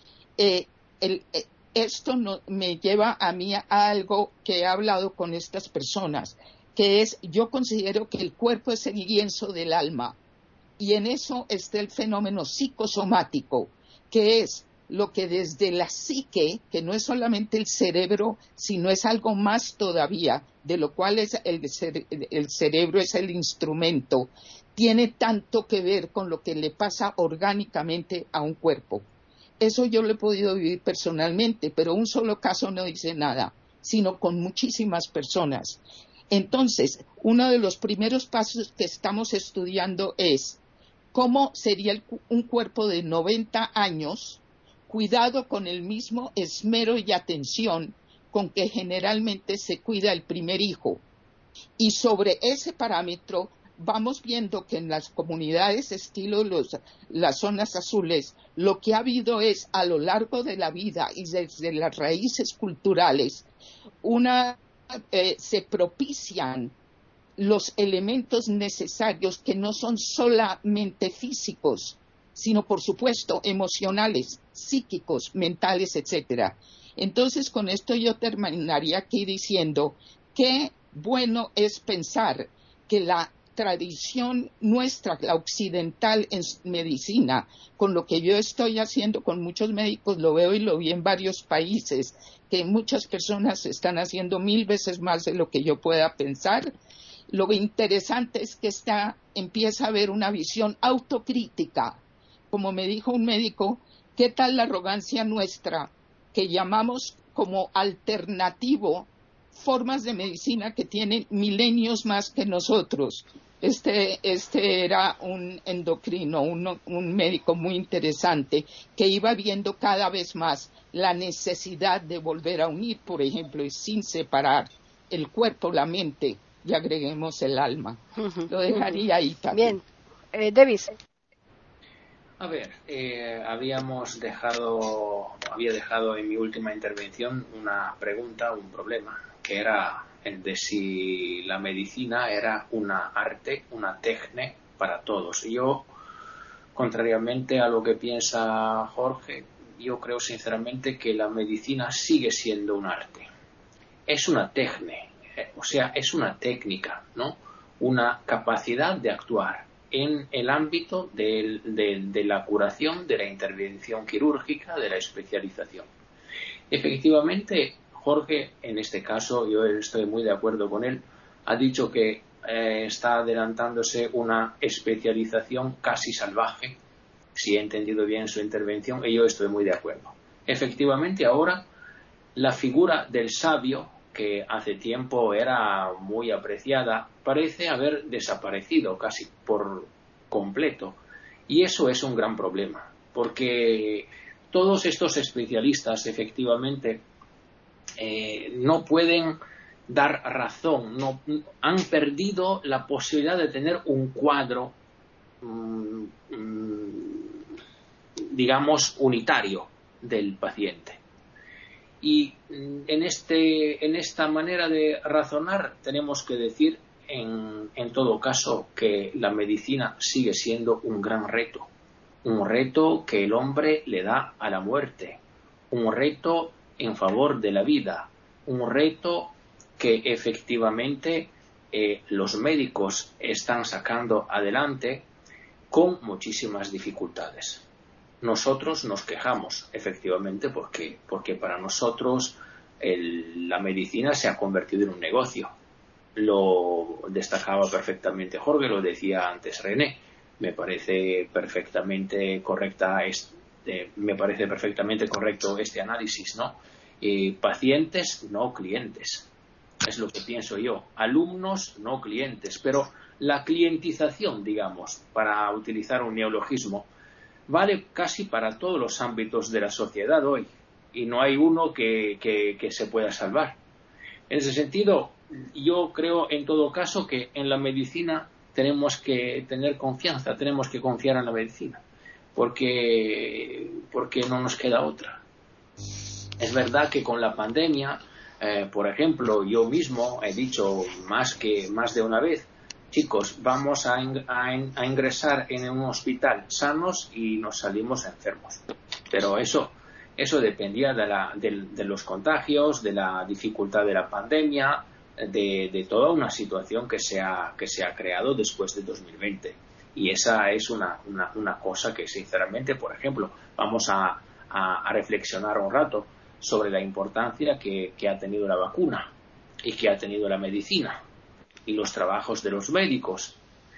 Speaker 4: Esto me lleva a mí a algo que he hablado con estas personas, que es, yo considero que el cuerpo es el lienzo del alma, y en eso está el fenómeno psicosomático, que es lo que desde la psique, que no es solamente el cerebro, sino es algo más todavía, de lo cual es el cerebro es el instrumento, tiene tanto que ver con lo que le pasa orgánicamente a un cuerpo. Eso yo lo he podido vivir personalmente, pero un solo caso no dice nada, sino con muchísimas personas. Entonces, uno de los primeros pasos que estamos estudiando es cómo sería un cuerpo de 90 años cuidado con el mismo esmero y atención con que generalmente se cuida el primer hijo. Y sobre ese parámetro vamos viendo que en las comunidades estilo las zonas azules, lo que ha habido es a lo largo de la vida y desde las raíces culturales, se propician los elementos necesarios que no son solamente físicos, sino por supuesto emocionales, psíquicos, mentales, etc. Entonces con esto yo terminaría aquí diciendo que bueno es pensar que la tradición nuestra, la occidental en medicina, con lo que yo estoy haciendo con muchos médicos, lo veo y lo vi en varios países, que muchas personas están haciendo 1000 veces más de lo que yo pueda pensar. Lo interesante es que empieza a haber una visión autocrítica. Como me dijo un médico, ¿qué tal la arrogancia nuestra que llamamos como alternativo formas de medicina que tienen milenios más que nosotros? Este era un endocrino, un médico muy interesante que iba viendo cada vez más la necesidad de volver a unir, por ejemplo, y sin separar el cuerpo, la mente y agreguemos el alma. Lo dejaría ahí también.
Speaker 1: Bien. Davis.
Speaker 5: A ver, había dejado en mi última intervención una pregunta, un problema, que era el de si la medicina era una arte, una técnica para todos. Yo, contrariamente a lo que piensa Jorge, yo creo sinceramente que la medicina sigue siendo un arte. Es una técnica, o sea, es una técnica, ¿no? Una capacidad de actuar en el ámbito de la curación, de la intervención quirúrgica, de la especialización. Efectivamente, Jorge, en este caso, yo estoy muy de acuerdo con él, ha dicho que está adelantándose una especialización casi salvaje, si he entendido bien su intervención, y yo estoy muy de acuerdo. Efectivamente, ahora la figura del sabio, que hace tiempo era muy apreciada, parece haber desaparecido casi por completo, y eso es un gran problema. porque todos estos especialistas efectivamente no pueden dar razón, han perdido la posibilidad de tener un cuadro digamos unitario del paciente. Y en esta manera de razonar tenemos que decir en todo caso que la medicina sigue siendo un gran reto, un reto que el hombre le da a la muerte, un reto en favor de la vida, un reto que efectivamente los médicos están sacando adelante con muchísimas dificultades. Nosotros nos quejamos, efectivamente, porque para nosotros la medicina se ha convertido en un negocio. Lo destacaba perfectamente Jorge, lo decía antes René. Me parece perfectamente correcto este análisis, ¿no? Pacientes, no clientes. Es lo que pienso yo. Alumnos, no clientes. Pero la clientización, digamos, para utilizar un neologismo, vale casi para todos los ámbitos de la sociedad hoy. Y no hay uno que se pueda salvar. En ese sentido, yo creo en todo caso que en la medicina tenemos que tener confianza, tenemos que confiar en la medicina, porque no nos queda otra. Es verdad que con la pandemia, por ejemplo, yo mismo he dicho más de una vez, chicos, vamos a ingresar en un hospital sanos y nos salimos enfermos. Pero eso dependía de los contagios, de la dificultad de la pandemia, de toda una situación que se ha creado después de 2020. Y esa es una cosa que, sinceramente, por ejemplo, vamos a reflexionar un rato sobre la importancia que ha tenido la vacuna y que ha tenido la medicina y los trabajos de los médicos.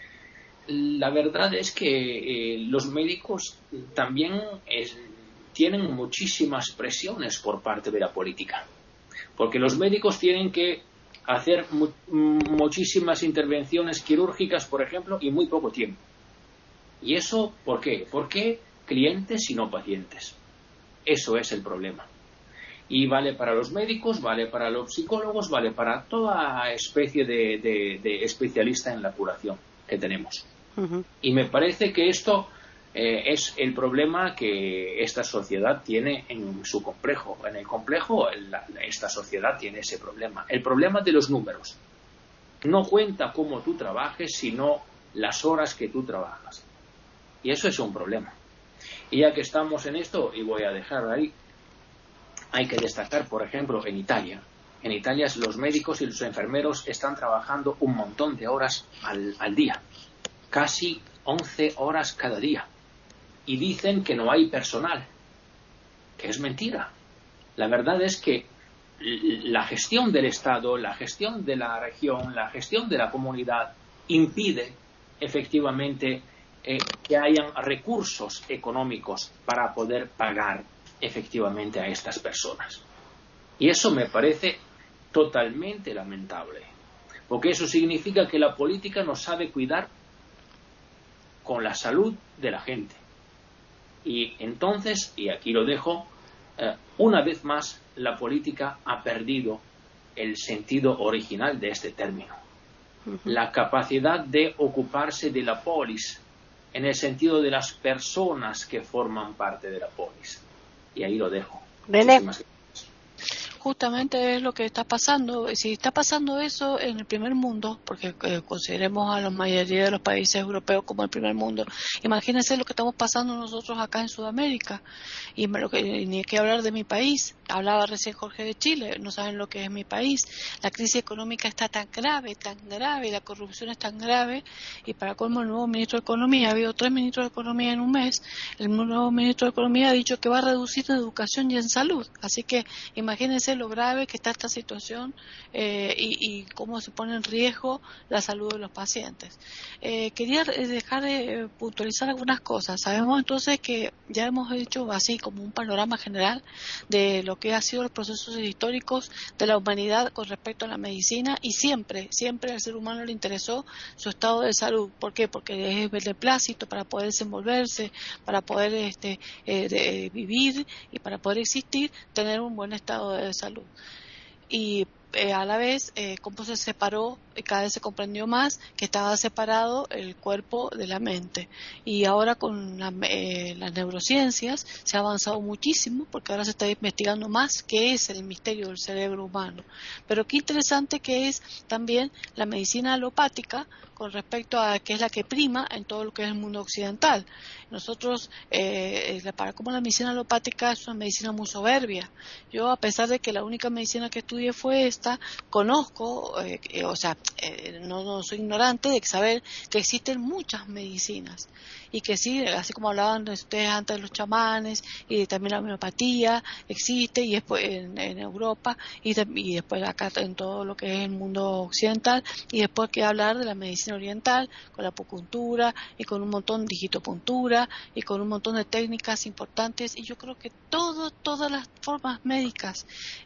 Speaker 5: La verdad es que los médicos también tienen muchísimas presiones por parte de la política, porque los médicos tienen que hacer muchísimas intervenciones quirúrgicas, por ejemplo, y muy poco tiempo. ¿Y eso por qué? ¿Por qué clientes y no pacientes? Eso es el problema. Y vale para los médicos, vale para los psicólogos, vale para toda especie de especialista en la curación que tenemos. Uh-huh. Y me parece que esto es el problema que esta sociedad tiene en su complejo. En el complejo, esta sociedad tiene ese problema. El problema de los números. No cuenta cómo tú trabajes, sino las horas que tú trabajas. Y eso es un problema. Y ya que estamos en esto, y voy a dejar ahí, hay que destacar, por ejemplo, en Italia. En Italia los médicos y los enfermeros están trabajando un montón de horas al día. Casi 11 horas cada día. Y dicen que no hay personal. Que es mentira. La verdad es que la gestión del Estado, la gestión de la región, la gestión de la comunidad impide efectivamente que hayan recursos económicos para poder pagar efectivamente a estas personas. Y eso me parece totalmente lamentable, porque eso significa que la política no sabe cuidar con la salud de la gente. Y entonces, y aquí lo dejo, una vez más la política ha perdido el sentido original de este término. Uh-huh. La capacidad de ocuparse de la polis, en el sentido de las personas que forman parte de la polis. Y ahí lo dejo.
Speaker 1: René.
Speaker 6: Justamente es lo que está pasando. Si está pasando eso en el primer mundo, porque consideremos a la mayoría de los países europeos como el primer mundo, imagínense lo que estamos pasando nosotros acá en Sudamérica. Y ni que hablar de mi país. Hablaba recién Jorge de Chile, no saben lo que es mi país. La crisis económica está tan grave, y la corrupción es tan grave, y para colmo el nuevo ministro de Economía, ha habido 3 ministros de Economía en un mes, el nuevo ministro de Economía ha dicho que va a reducir en educación y en salud. Así que imagínense fíjense lo grave que está esta situación y cómo se pone en riesgo la salud de los pacientes. Quería dejar de puntualizar algunas cosas. Sabemos entonces que ya hemos hecho así como un panorama general de lo que ha sido los procesos históricos de la humanidad con respecto a la medicina, y siempre al ser humano le interesó su estado de salud. ¿Por qué? Porque es beneplácito para poder desenvolverse, para poder vivir y para poder existir, tener un buen estado de salud. Y a la vez, cómo se separó, cada vez se comprendió más que estaba separado el cuerpo de la mente. Y ahora con las neurociencias se ha avanzado muchísimo, porque ahora se está investigando más qué es el misterio del cerebro humano. Pero qué interesante que es también la medicina alopática con respecto a qué es la que prima en todo lo que es el mundo occidental. Nosotros, como la medicina alopática es una medicina muy soberbia. Yo, a pesar de que la única medicina que estudié fue esta, conozco, no soy ignorante de saber que existen muchas medicinas y que sí, así como hablaban ustedes antes de los chamanes y también la homeopatía existe, y después en Europa y después acá en todo lo que es el mundo occidental, y después que hablar de la medicina oriental con la acupuntura y con un montón de digitopuntura y con un montón de técnicas importantes. Y yo creo que todas las formas médicas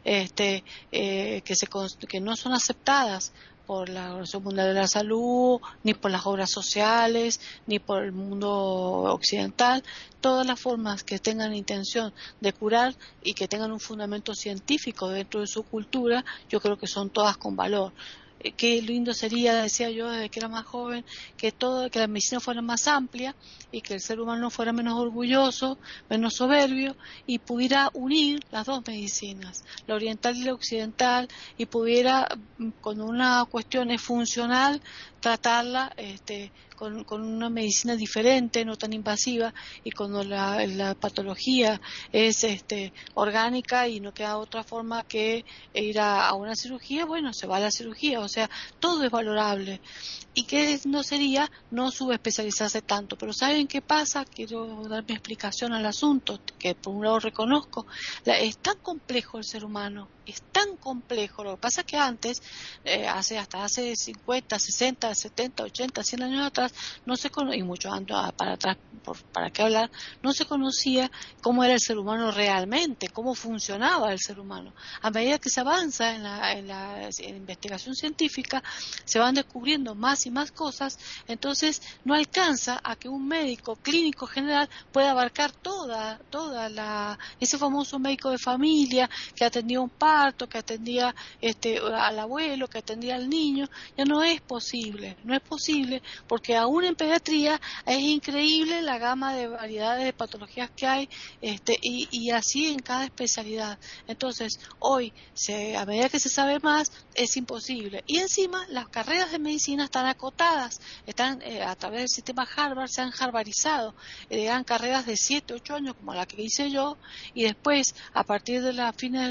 Speaker 6: que no son aceptadas por la Organización Mundial de la Salud, ni por las obras sociales, ni por el mundo occidental, todas las formas que tengan intención de curar y que tengan un fundamento científico dentro de su cultura, yo creo que son todas con valor. Qué lindo sería, decía yo desde que era más joven, que la medicina fuera más amplia y que el ser humano fuera menos orgulloso, menos soberbio, y pudiera unir las dos medicinas, la oriental y la occidental, y pudiera, cuando una cuestión es funcional, tratarla con una medicina diferente, no tan invasiva, y cuando la patología es orgánica y no queda otra forma que ir a una cirugía, bueno, se va a la cirugía. O sea, todo es valorable. ¿Y qué no sería no subespecializarse tanto? Pero ¿saben qué pasa? Quiero dar mi explicación al asunto, que por un lado reconozco. Es tan complejo el ser humano, es tan complejo. Lo que pasa es que antes, hasta hace 50, 60, 70, 80, 100 años atrás, no se conocía, y mucho para atrás, para qué hablar, no se conocía cómo era el ser humano realmente, cómo funcionaba el ser humano. A medida que se avanza en la investigación científica, se van descubriendo más y más cosas, entonces no alcanza a que un médico clínico general pueda abarcar ese famoso médico de familia que atendía un parto, que atendía al abuelo, que atendía al niño. Ya no es posible porque aún en pediatría es increíble la gama de variedades de patologías que hay, y así en cada especialidad. Entonces hoy, a medida que se sabe más, es imposible. Y encima las carreras de medicina están acotadas, están a través del sistema Harvard, se han harvardizado, eran carreras de 7, 8 años como la que hice yo, y después a partir de la fines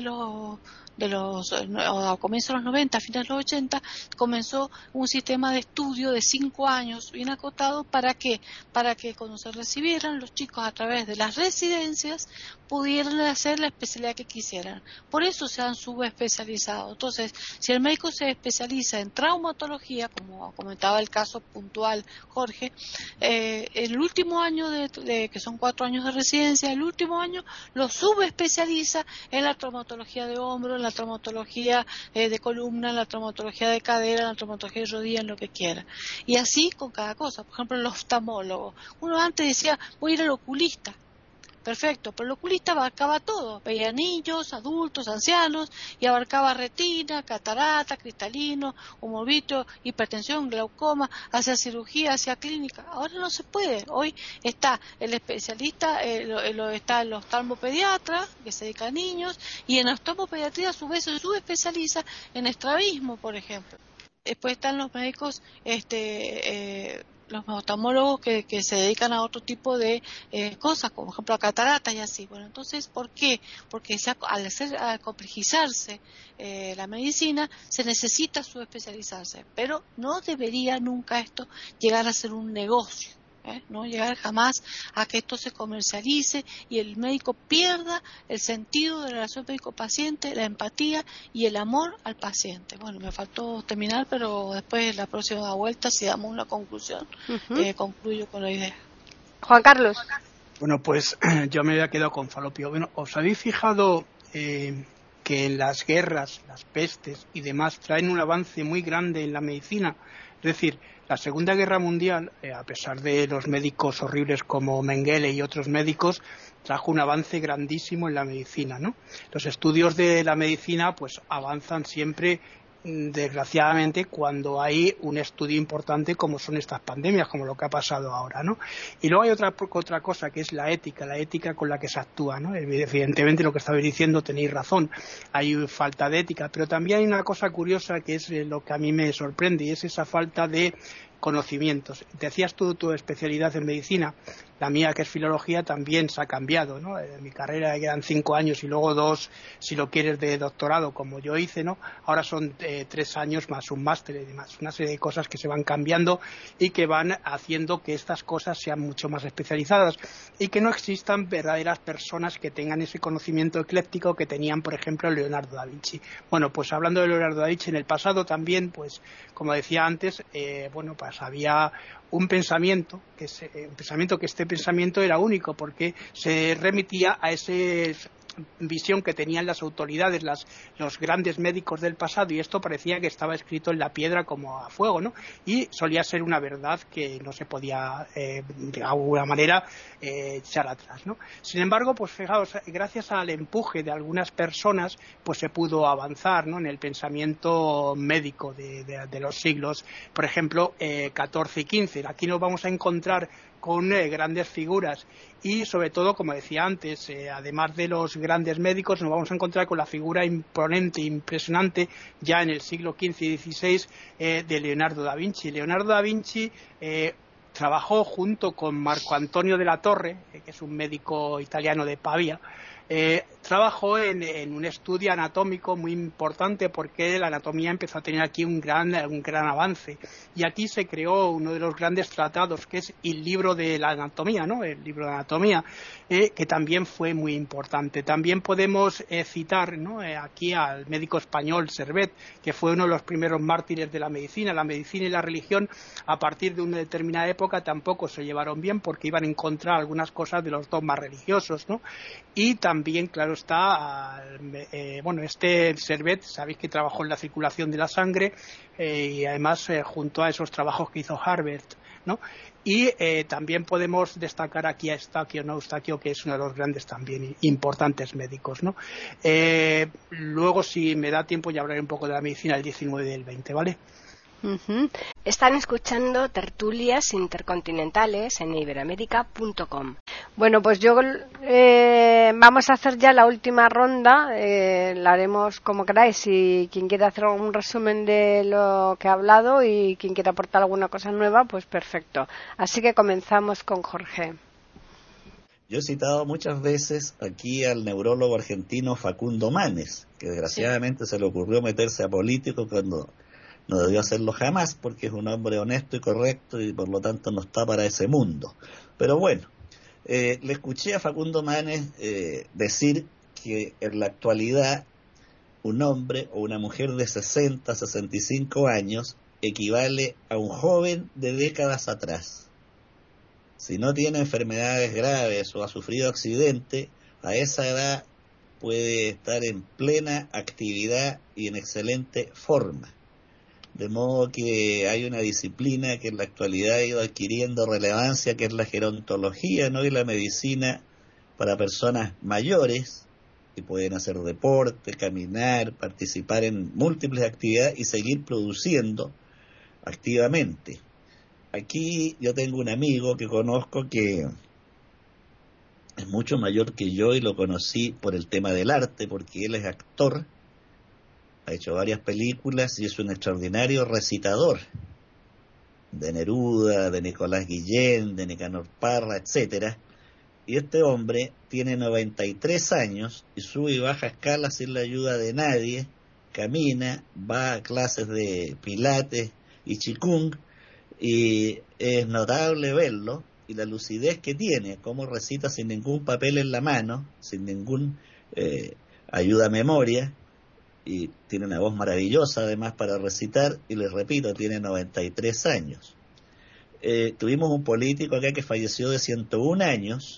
Speaker 6: a comienzos de los 90, a fines de los 80, comenzó un sistema de estudio de 5 años bien acotado. ¿Para qué? Para que cuando se recibieran los chicos a través de las residencias pudieran hacer la especialidad que quisieran. Por eso se han subespecializado. Entonces, si el médico se especializa en traumatología, como comentaba el caso puntual Jorge, el último año que son 4 años de residencia, el último año lo subespecializa en la traumatología de hombro, en la traumatología de columna, en la traumatología de cadera, en la traumatología de rodilla, en lo que quiera. Y así con cada cosa. Por ejemplo, el oftalmólogo. Uno antes decía, voy a ir al oculista. Perfecto, pero el oculista abarcaba todo, veía niños, adultos, ancianos, y abarcaba retina, catarata, cristalino, humorvitrio, hipertensión, glaucoma, hacía cirugía, hacía clínica. Ahora no se puede. Hoy está el especialista, está el oftalmopediatra, que se dedica a niños, y en oftalmopediatría a su vez se subespecializa en estrabismo, por ejemplo. Después están los médicos, los oftalmólogos que se dedican a otro tipo de cosas, como por ejemplo a cataratas y así. Bueno, entonces, ¿por qué? Porque al complejizarse la medicina, se necesita subespecializarse, pero no debería nunca esto llegar a ser un negocio. no llegar jamás a que esto se comercialice y el médico pierda el sentido de la relación médico-paciente, la empatía y el amor al paciente. Bueno, me faltó terminar, pero después en la próxima vuelta, si damos una conclusión, concluyo con la idea.
Speaker 1: Juan Carlos.
Speaker 7: Bueno, pues yo me había quedado con Falopio. Bueno, ¿os habéis fijado que en las guerras, las pestes y demás traen un avance muy grande en la medicina? Es decir, la Segunda Guerra Mundial, a pesar de los médicos horribles como Mengele y otros médicos, trajo un avance grandísimo en la medicina, ¿no? Los estudios de la medicina pues avanzan siempre, desgraciadamente, cuando hay un estudio importante como son estas pandemias, como lo que ha pasado ahora, ¿no? Y luego hay otra cosa que es la ética con la que se actúa, ¿no? Evidentemente lo que estabais diciendo tenéis razón, hay falta de ética, pero también hay una cosa curiosa que es lo que a mí me sorprende, y es esa falta de conocimientos. Decías tú tu especialidad en medicina, la mía, que es filología, también se ha cambiado, ¿no? En mi carrera quedan 5 años y luego 2, si lo quieres, de doctorado, como yo hice, ¿no? Ahora son 3 años más un máster y demás. Una serie de cosas que se van cambiando y que van haciendo que estas cosas sean mucho más especializadas y que no existan verdaderas personas que tengan ese conocimiento ecléctico que tenían, por ejemplo, Leonardo da Vinci. Bueno, pues hablando de Leonardo da Vinci, en el pasado también, pues, como decía antes, pues había un pensamiento que este pensamiento era único porque se remitía a esa visión que tenían las autoridades, los grandes médicos del pasado, y esto parecía que estaba escrito en la piedra como a fuego, ¿no? Y solía ser una verdad que no se podía de alguna manera echar atrás, ¿no? Sin embargo, pues fijaos, gracias al empuje de algunas personas, pues se pudo avanzar, ¿no?, en el pensamiento médico de los siglos, por ejemplo, XIV y XV. Aquí nos vamos a encontrar con grandes figuras y, sobre todo, como decía antes, además de los grandes médicos, nos vamos a encontrar con la figura imponente, impresionante, ya en el siglo XV y XVI, de Leonardo da Vinci. Leonardo da Vinci trabajó junto con Marco Antonio de la Torre, que es un médico italiano de Pavia. Trabajó en un estudio anatómico muy importante porque la anatomía empezó a tener aquí un gran avance, y aquí se creó uno de los grandes tratados, que es el libro de la anatomía, ¿no? El libro de anatomía, que también fue muy importante. También podemos citar, ¿no?, aquí al médico español Servet, que fue uno de los primeros mártires de la medicina. La medicina y la religión, a partir de una determinada época, tampoco se llevaron bien porque iban a encontrar algunas cosas de los dogmas religiosos, ¿no? Y también, claro está, este Servet, sabéis que trabajó en la circulación de la sangre, y además junto a esos trabajos que hizo Harvard, ¿no? Y también podemos destacar aquí a Eustaquio, que es uno de los grandes también importantes médicos, ¿no? Luego, si me da tiempo, ya hablaré un poco de la medicina del 19 y del 20, ¿vale?
Speaker 1: Están escuchando Tertulias Intercontinentales en iberoamerica.com. Bueno, pues vamos a hacer ya la última ronda, la haremos como queráis, y quien quiera hacer un resumen de lo que ha hablado y quien quiera aportar alguna cosa nueva, pues perfecto. Así que comenzamos con Jorge.
Speaker 3: Yo he citado muchas veces aquí al neurólogo argentino Facundo Manes, que desgraciadamente se le ocurrió meterse a político cuando no debió hacerlo jamás, porque es un hombre honesto y correcto y por lo tanto no está para ese mundo. Pero bueno, le escuché a Facundo Manes decir que en la actualidad un hombre o una mujer de 60, 65 años equivale a un joven de décadas atrás. Si no tiene enfermedades graves o ha sufrido accidente, a esa edad puede estar en plena actividad y en excelente forma. De modo que hay una disciplina que en la actualidad ha ido adquiriendo relevancia, que es la gerontología, ¿no?, y la medicina para personas mayores que pueden hacer deporte, caminar, participar en múltiples actividades y seguir produciendo activamente. Aquí yo tengo un amigo que conozco que es mucho mayor que yo y lo conocí por el tema del arte, porque él es actor. Ha hecho varias películas y es un extraordinario recitador de Neruda, de Nicolás Guillén, de Nicanor Parra, etcétera. Y este hombre tiene 93 años y sube y baja escalas sin la ayuda de nadie, camina, va a clases de pilates y qigong, y es notable verlo. y la lucidez que tiene, cómo recita sin ningún papel en la mano, sin ningún ayuda a memoria, y tiene una voz maravillosa además para recitar, y les repito, tiene 93 años. Tuvimos un político acá que falleció de 101 años,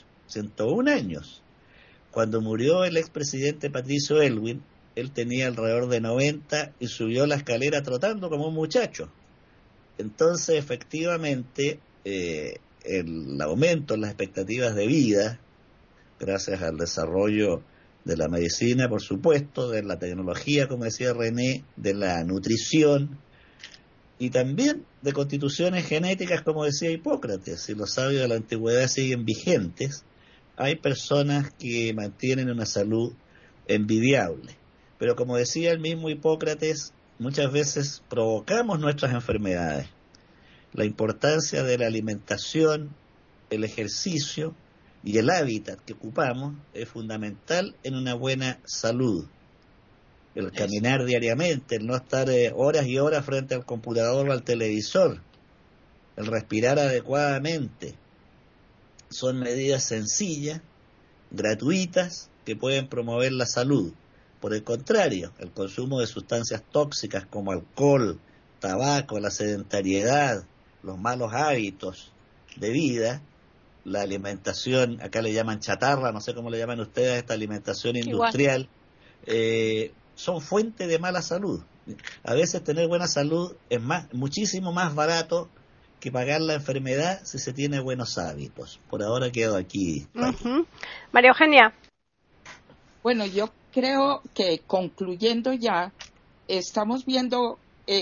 Speaker 3: Cuando murió el expresidente Patricio Aylwin, él tenía alrededor de 90 y subió la escalera trotando como un muchacho. Entonces, efectivamente, el aumento en las expectativas de vida, gracias al desarrollo de la medicina, por supuesto, de la tecnología, como decía René, de la nutrición, y también de constituciones genéticas, como decía Hipócrates. Si los sabios de la antigüedad siguen vigentes, hay personas que mantienen una salud envidiable. Pero como decía el mismo Hipócrates, muchas veces provocamos nuestras enfermedades. La importancia de la alimentación, el ejercicio y el hábitat que ocupamos es fundamental en una buena salud. El caminar diariamente, el no estar horas y horas frente al computador o al televisor, el respirar adecuadamente, son medidas sencillas, gratuitas, que pueden promover la salud. Por el contrario, el consumo de sustancias tóxicas como alcohol, tabaco, la sedentariedad, los malos hábitos de vida, la alimentación, acá le llaman chatarra, no sé cómo le llaman ustedes a esta alimentación industrial, son fuente de mala salud. A veces tener buena salud es muchísimo más barato que pagar la enfermedad si se tiene buenos hábitos. Por ahora quedo aquí.
Speaker 1: María Eugenia.
Speaker 4: Bueno, yo creo que concluyendo ya, estamos viendo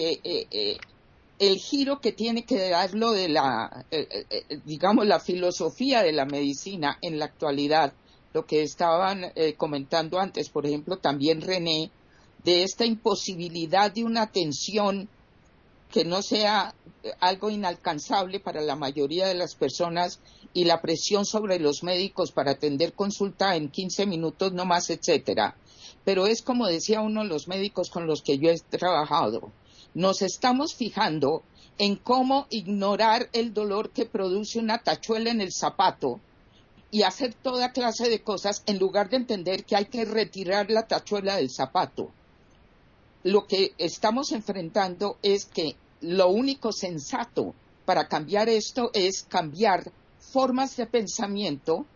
Speaker 4: el giro que tiene que dar lo de digamos, la filosofía de la medicina en la actualidad. Lo que estaban comentando antes, por ejemplo, también René, de esta imposibilidad de una atención que no sea algo inalcanzable para la mayoría de las personas, y la presión sobre los médicos para atender consulta en 15 minutos no más, etcétera. Pero es como decía uno de los médicos con los que yo he trabajado, nos estamos fijando en cómo ignorar el dolor que produce una tachuela en el zapato y hacer toda clase de cosas en lugar de entender que hay que retirar la tachuela del zapato. Lo que estamos enfrentando es que lo único sensato para cambiar esto es cambiar formas de pensamiento,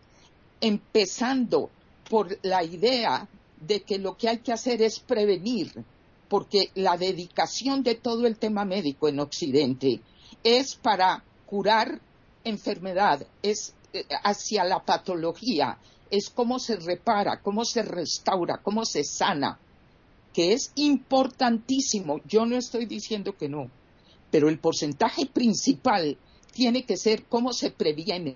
Speaker 4: empezando por la idea de que lo que hay que hacer es prevenir, porque la dedicación de todo el tema médico en Occidente es para curar enfermedad, es hacia la patología, es cómo se repara, cómo se restaura, cómo se sana, que es importantísimo. Yo no estoy diciendo que no, pero el porcentaje principal tiene que ser cómo se previene.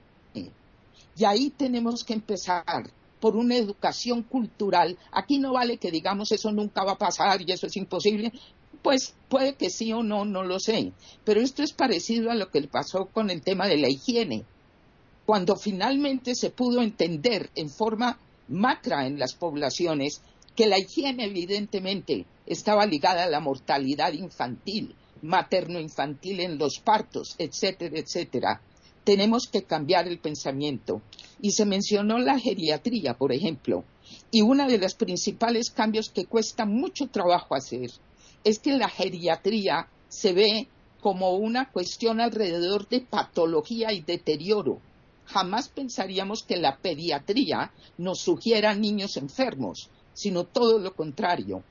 Speaker 4: Y ahí tenemos que empezar por una educación cultural. Aquí no vale que digamos eso nunca va a pasar y eso es imposible. Pues puede que sí o no, no lo sé. Pero esto es parecido a lo que pasó con el tema de la higiene. Cuando finalmente se pudo entender en forma macra en las poblaciones que la higiene evidentemente estaba ligada a la mortalidad infantil, materno-infantil en los partos, etcétera, etcétera. Tenemos que cambiar el pensamiento. Y se mencionó la geriatría, por ejemplo, y uno de los principales cambios que cuesta mucho trabajo hacer es que la geriatría se ve como una cuestión alrededor de patología y deterioro. Jamás pensaríamos que la pediatría nos sugiera niños enfermos, sino todo lo contrario.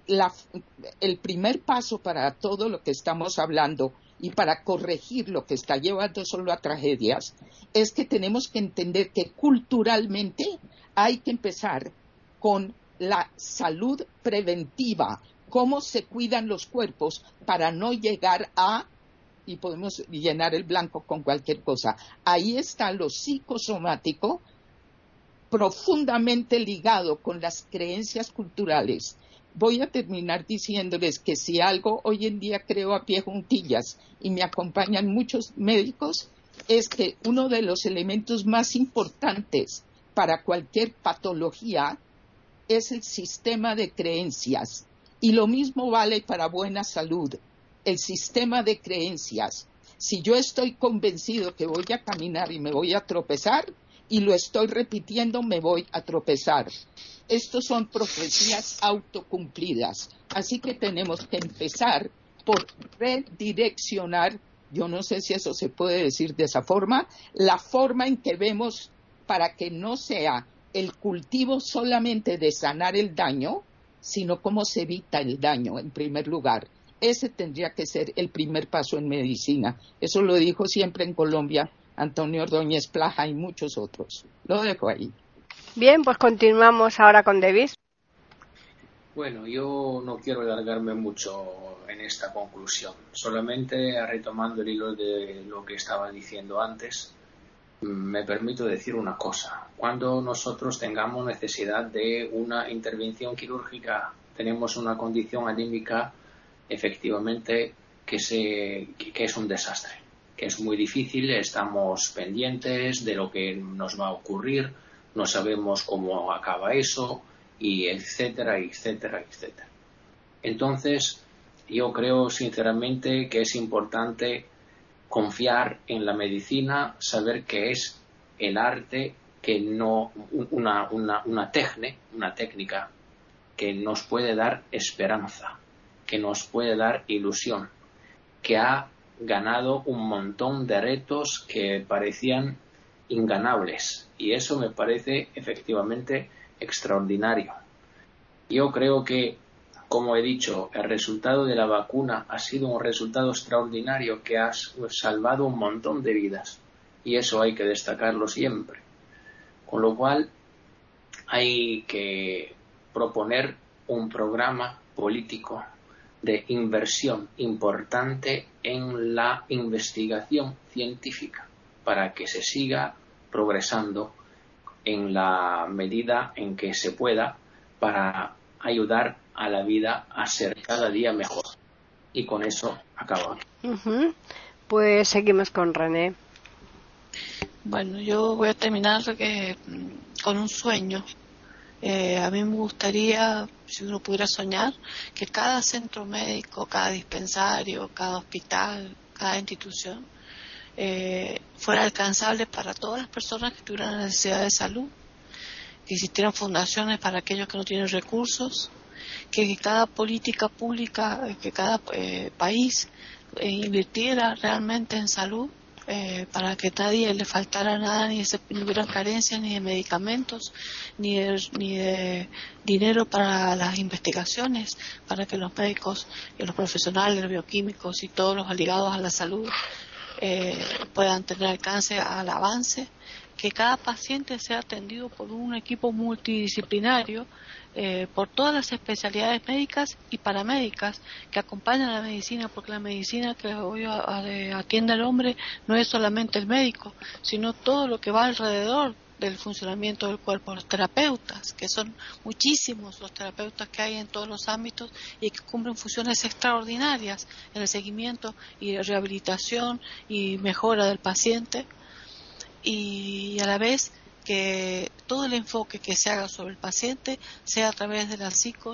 Speaker 4: El primer paso para todo lo que estamos hablando y para corregir lo que está llevando solo a tragedias es que tenemos que entender que culturalmente hay que empezar con la salud preventiva, cómo se cuidan los cuerpos para no llegar a, y podemos llenar el blanco con cualquier cosa. Ahí está lo psicosomático profundamente ligado con las creencias culturales. Voy a terminar diciéndoles que si algo hoy en día creo a pie juntillas y me acompañan muchos médicos, es que uno de los elementos más importantes para cualquier patología es el sistema de creencias. Y lo mismo vale para buena salud. El sistema de creencias Si yo estoy convencido que voy a caminar y me voy a tropezar, y lo estoy repitiendo, me voy a tropezar. Estos son profecías autocumplidas. Así que tenemos que empezar por redireccionar, yo no sé si eso se puede decir de esa forma, la forma en que vemos, para que no sea el cultivo solamente de sanar el daño, sino cómo se evita el daño en primer lugar. Ese tendría que ser el primer paso en medicina. Eso lo dijo siempre en Colombia Antonio Ordóñez Plaja y muchos otros. Lo dejo ahí.
Speaker 1: Bien, pues continuamos ahora con Davis.
Speaker 5: Bueno, yo no quiero alargarme mucho en esta conclusión. Solamente retomando el hilo de lo que estaba diciendo antes, me permito decir una cosa. Cuando nosotros tengamos necesidad de una intervención quirúrgica, tenemos una condición anímica efectivamente que es un desastre, que es muy difícil, estamos pendientes de lo que nos va a ocurrir, no sabemos cómo acaba eso, y etcétera, etcétera, etcétera. Entonces, yo creo sinceramente que es importante confiar en la medicina, saber que es el arte, que no una técnica que nos puede dar esperanza, que nos puede dar ilusión, que ha ganado un montón de retos que parecían inganables, y eso me parece efectivamente extraordinario. Yo creo que, como he dicho, el resultado de la vacuna ha sido un resultado extraordinario que ha salvado un montón de vidas, y eso hay que destacarlo siempre. Con lo cual hay que proponer un programa político de inversión importante en la investigación científica para que se siga progresando en la medida en que se pueda para ayudar a la vida a ser cada día mejor. Y con eso acabo.
Speaker 1: Pues seguimos con René.
Speaker 6: Bueno, yo voy a terminar con un sueño. A mí me gustaría, si uno pudiera soñar, que cada centro médico, cada dispensario, cada hospital, cada institución fuera alcanzable para todas las personas que tuvieran necesidad de salud, que existieran fundaciones para aquellos que no tienen recursos, que cada política pública, que cada país invirtiera realmente en salud, para que nadie le faltara nada, ni hubiera carencias ni de medicamentos, ni de dinero para las investigaciones, para que los médicos y los profesionales, los bioquímicos y todos los ligados a la salud puedan tener alcance al avance, que cada paciente sea atendido por un equipo multidisciplinario, por todas las especialidades médicas y paramédicas que acompañan a la medicina, porque la medicina que hoy atiende al hombre no es solamente el médico, sino todo lo que va alrededor del funcionamiento del cuerpo, los terapeutas, que son muchísimos los terapeutas que hay en todos los ámbitos y que cumplen funciones extraordinarias en el seguimiento y rehabilitación y mejora del paciente, y a la vez que todo el enfoque que se haga sobre el paciente sea a través de la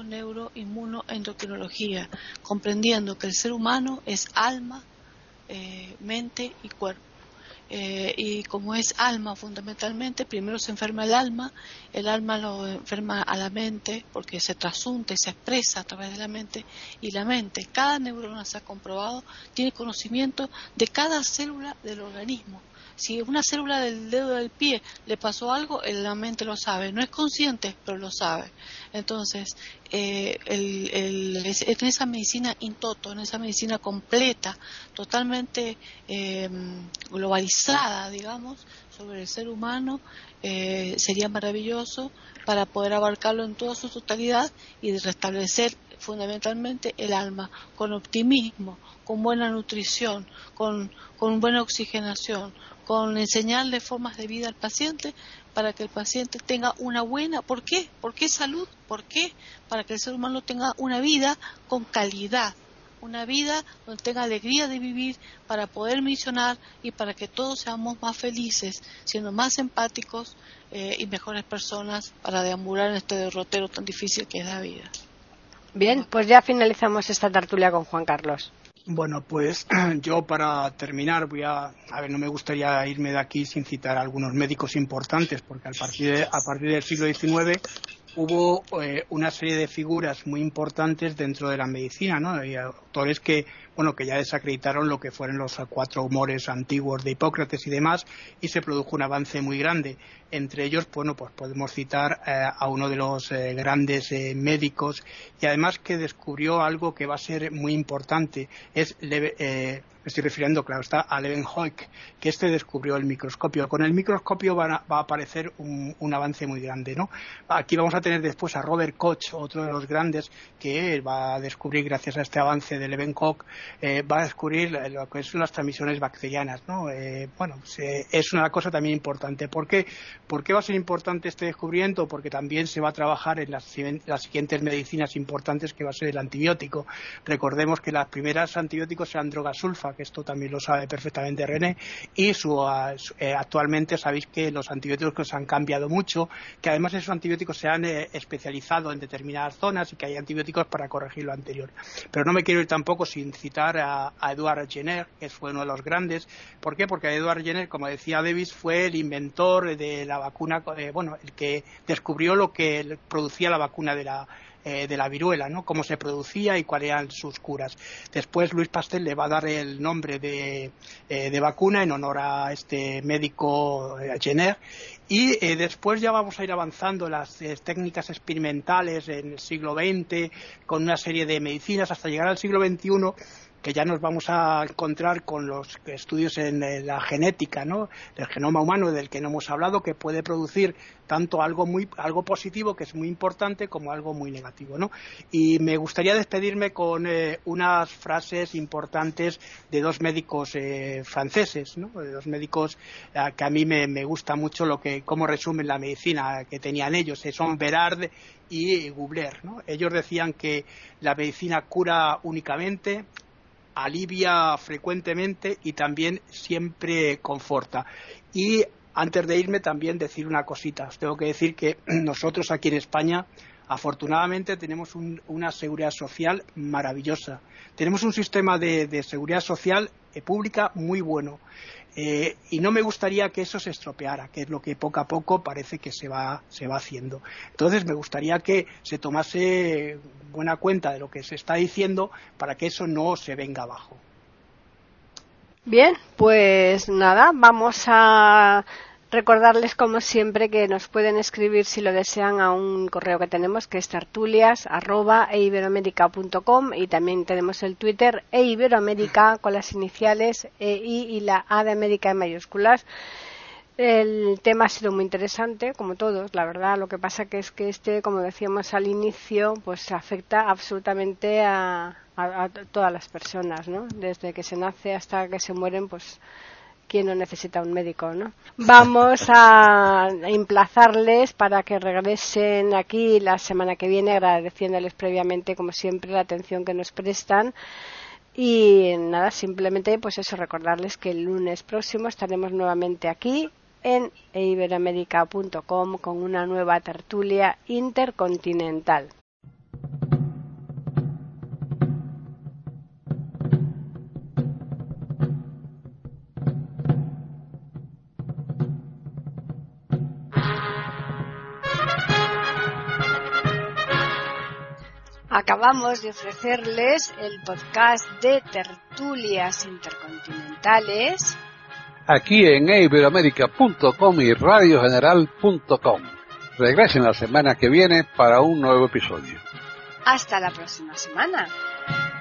Speaker 6: psico-neuro-inmuno-endocrinología, comprendiendo que el ser humano es alma, mente y cuerpo. Y como es alma fundamentalmente, primero se enferma el alma lo enferma a la mente porque se trasunta y se expresa a través de la mente, y la mente, cada neurona se ha comprobado, tiene conocimiento de cada célula del organismo. Si una célula del dedo del pie le pasó algo, la mente lo sabe, no es consciente, pero lo sabe. Entonces, en esa medicina in toto, en esa medicina completa, totalmente globalizada, digamos, sobre el ser humano, sería maravilloso para poder abarcarlo en toda su totalidad y restablecer fundamentalmente el alma, con optimismo, con buena nutrición, con buena oxigenación, con enseñarle formas de vida al paciente para que el paciente tenga una buena... ¿Por qué? ¿Por qué salud? ¿Por qué? Para que el ser humano tenga una vida con calidad, una vida donde tenga alegría de vivir, para poder misionar y para que todos seamos más felices, siendo más empáticos y mejores personas para deambular en este derrotero tan difícil que es la vida.
Speaker 1: Bien, pues ya finalizamos esta tertulia con Juan Carlos.
Speaker 7: Bueno, pues yo para terminar no me gustaría irme de aquí sin citar a algunos médicos importantes, porque a partir del siglo XIX hubo una serie de figuras muy importantes dentro de la medicina, ¿no? Y autores que ya desacreditaron lo que fueron los 4 humores antiguos de Hipócrates y demás, y se produjo un avance muy grande. Entre ellos, pues podemos citar a uno de los grandes médicos, y además que descubrió algo que va a ser muy importante. Me estoy refiriendo, claro está, a Leeuwenhoek, que descubrió el microscopio. Con el microscopio va a aparecer un avance muy grande, ¿no? Aquí vamos a tener después a Robert Koch, otro de los grandes, que va a descubrir, gracias a este avance de Leeuwenhoek, va a descubrir lo que son las transmisiones bacterianas, ¿no? Es una cosa también importante. ¿Por qué va a ser importante este descubrimiento? Porque también se va a trabajar en las siguientes medicinas importantes, que va a ser el antibiótico. Recordemos que las primeras antibióticos eran drogas sulfa, que esto también lo sabe perfectamente René, y actualmente sabéis que los antibióticos han cambiado mucho, que además esos antibióticos se han especializado en determinadas zonas y que hay antibióticos para corregir lo anterior. Pero no me quiero ir tampoco sin citar a Edward Jenner, que fue uno de los grandes. ¿Por qué? Porque Edward Jenner, como decía Davis, fue el inventor de la vacuna, el que descubrió lo que producía la vacuna de la viruela, ¿no? Cómo se producía y cuáles eran sus curas. Después Louis Pasteur le va a dar el nombre de vacuna en honor a este médico Jenner, y después ya vamos a ir avanzando las técnicas experimentales en el siglo XX con una serie de medicinas hasta llegar al siglo XXI, que ya nos vamos a encontrar con los estudios en la genética, ¿no? Del genoma humano, del que no hemos hablado, que puede producir tanto algo positivo, que es muy importante, como algo muy negativo, ¿no? Y me gustaría despedirme con unas frases importantes de 2 médicos franceses, ¿no? De 2 médicos que a mí me gusta mucho cómo resumen la medicina que tenían ellos, son Bérard y Gubler, ¿no? Ellos decían que la medicina cura únicamente, alivia frecuentemente y también siempre conforta. Y antes de irme también decir una cosita. Os tengo que decir que nosotros aquí en España afortunadamente tenemos una seguridad social maravillosa. Tenemos un sistema de seguridad social pública muy bueno. Y no me gustaría que eso se estropeara, que es lo que poco a poco parece que se va haciendo. Entonces me gustaría que se tomase buena cuenta de lo que se está diciendo para que eso no se venga abajo.
Speaker 1: Bien, pues nada, vamos a recordarles como siempre que nos pueden escribir si lo desean a un correo que tenemos, que es tertulias@eiberoamerica.com, y también tenemos el Twitter eiberoamerica con las iniciales EI y la A de América en mayúsculas. El tema ha sido muy interesante, como todos, la verdad. Lo que pasa que es que como decíamos al inicio, pues afecta absolutamente a todas las personas, ¿no? Desde que se nace hasta que se mueren, pues ¿quién no necesita un médico, no? Vamos a emplazarles para que regresen aquí la semana que viene, agradeciéndoles previamente, como siempre, la atención que nos prestan. Y nada, simplemente pues eso, recordarles que el lunes próximo estaremos nuevamente aquí en eiberoamerica.com con una nueva tertulia intercontinental. Acabamos de ofrecerles el podcast de tertulias intercontinentales
Speaker 2: aquí en eiberoamerica.com y radiogeneral.com. Regresen la semana que viene para un nuevo episodio.
Speaker 1: Hasta la próxima semana.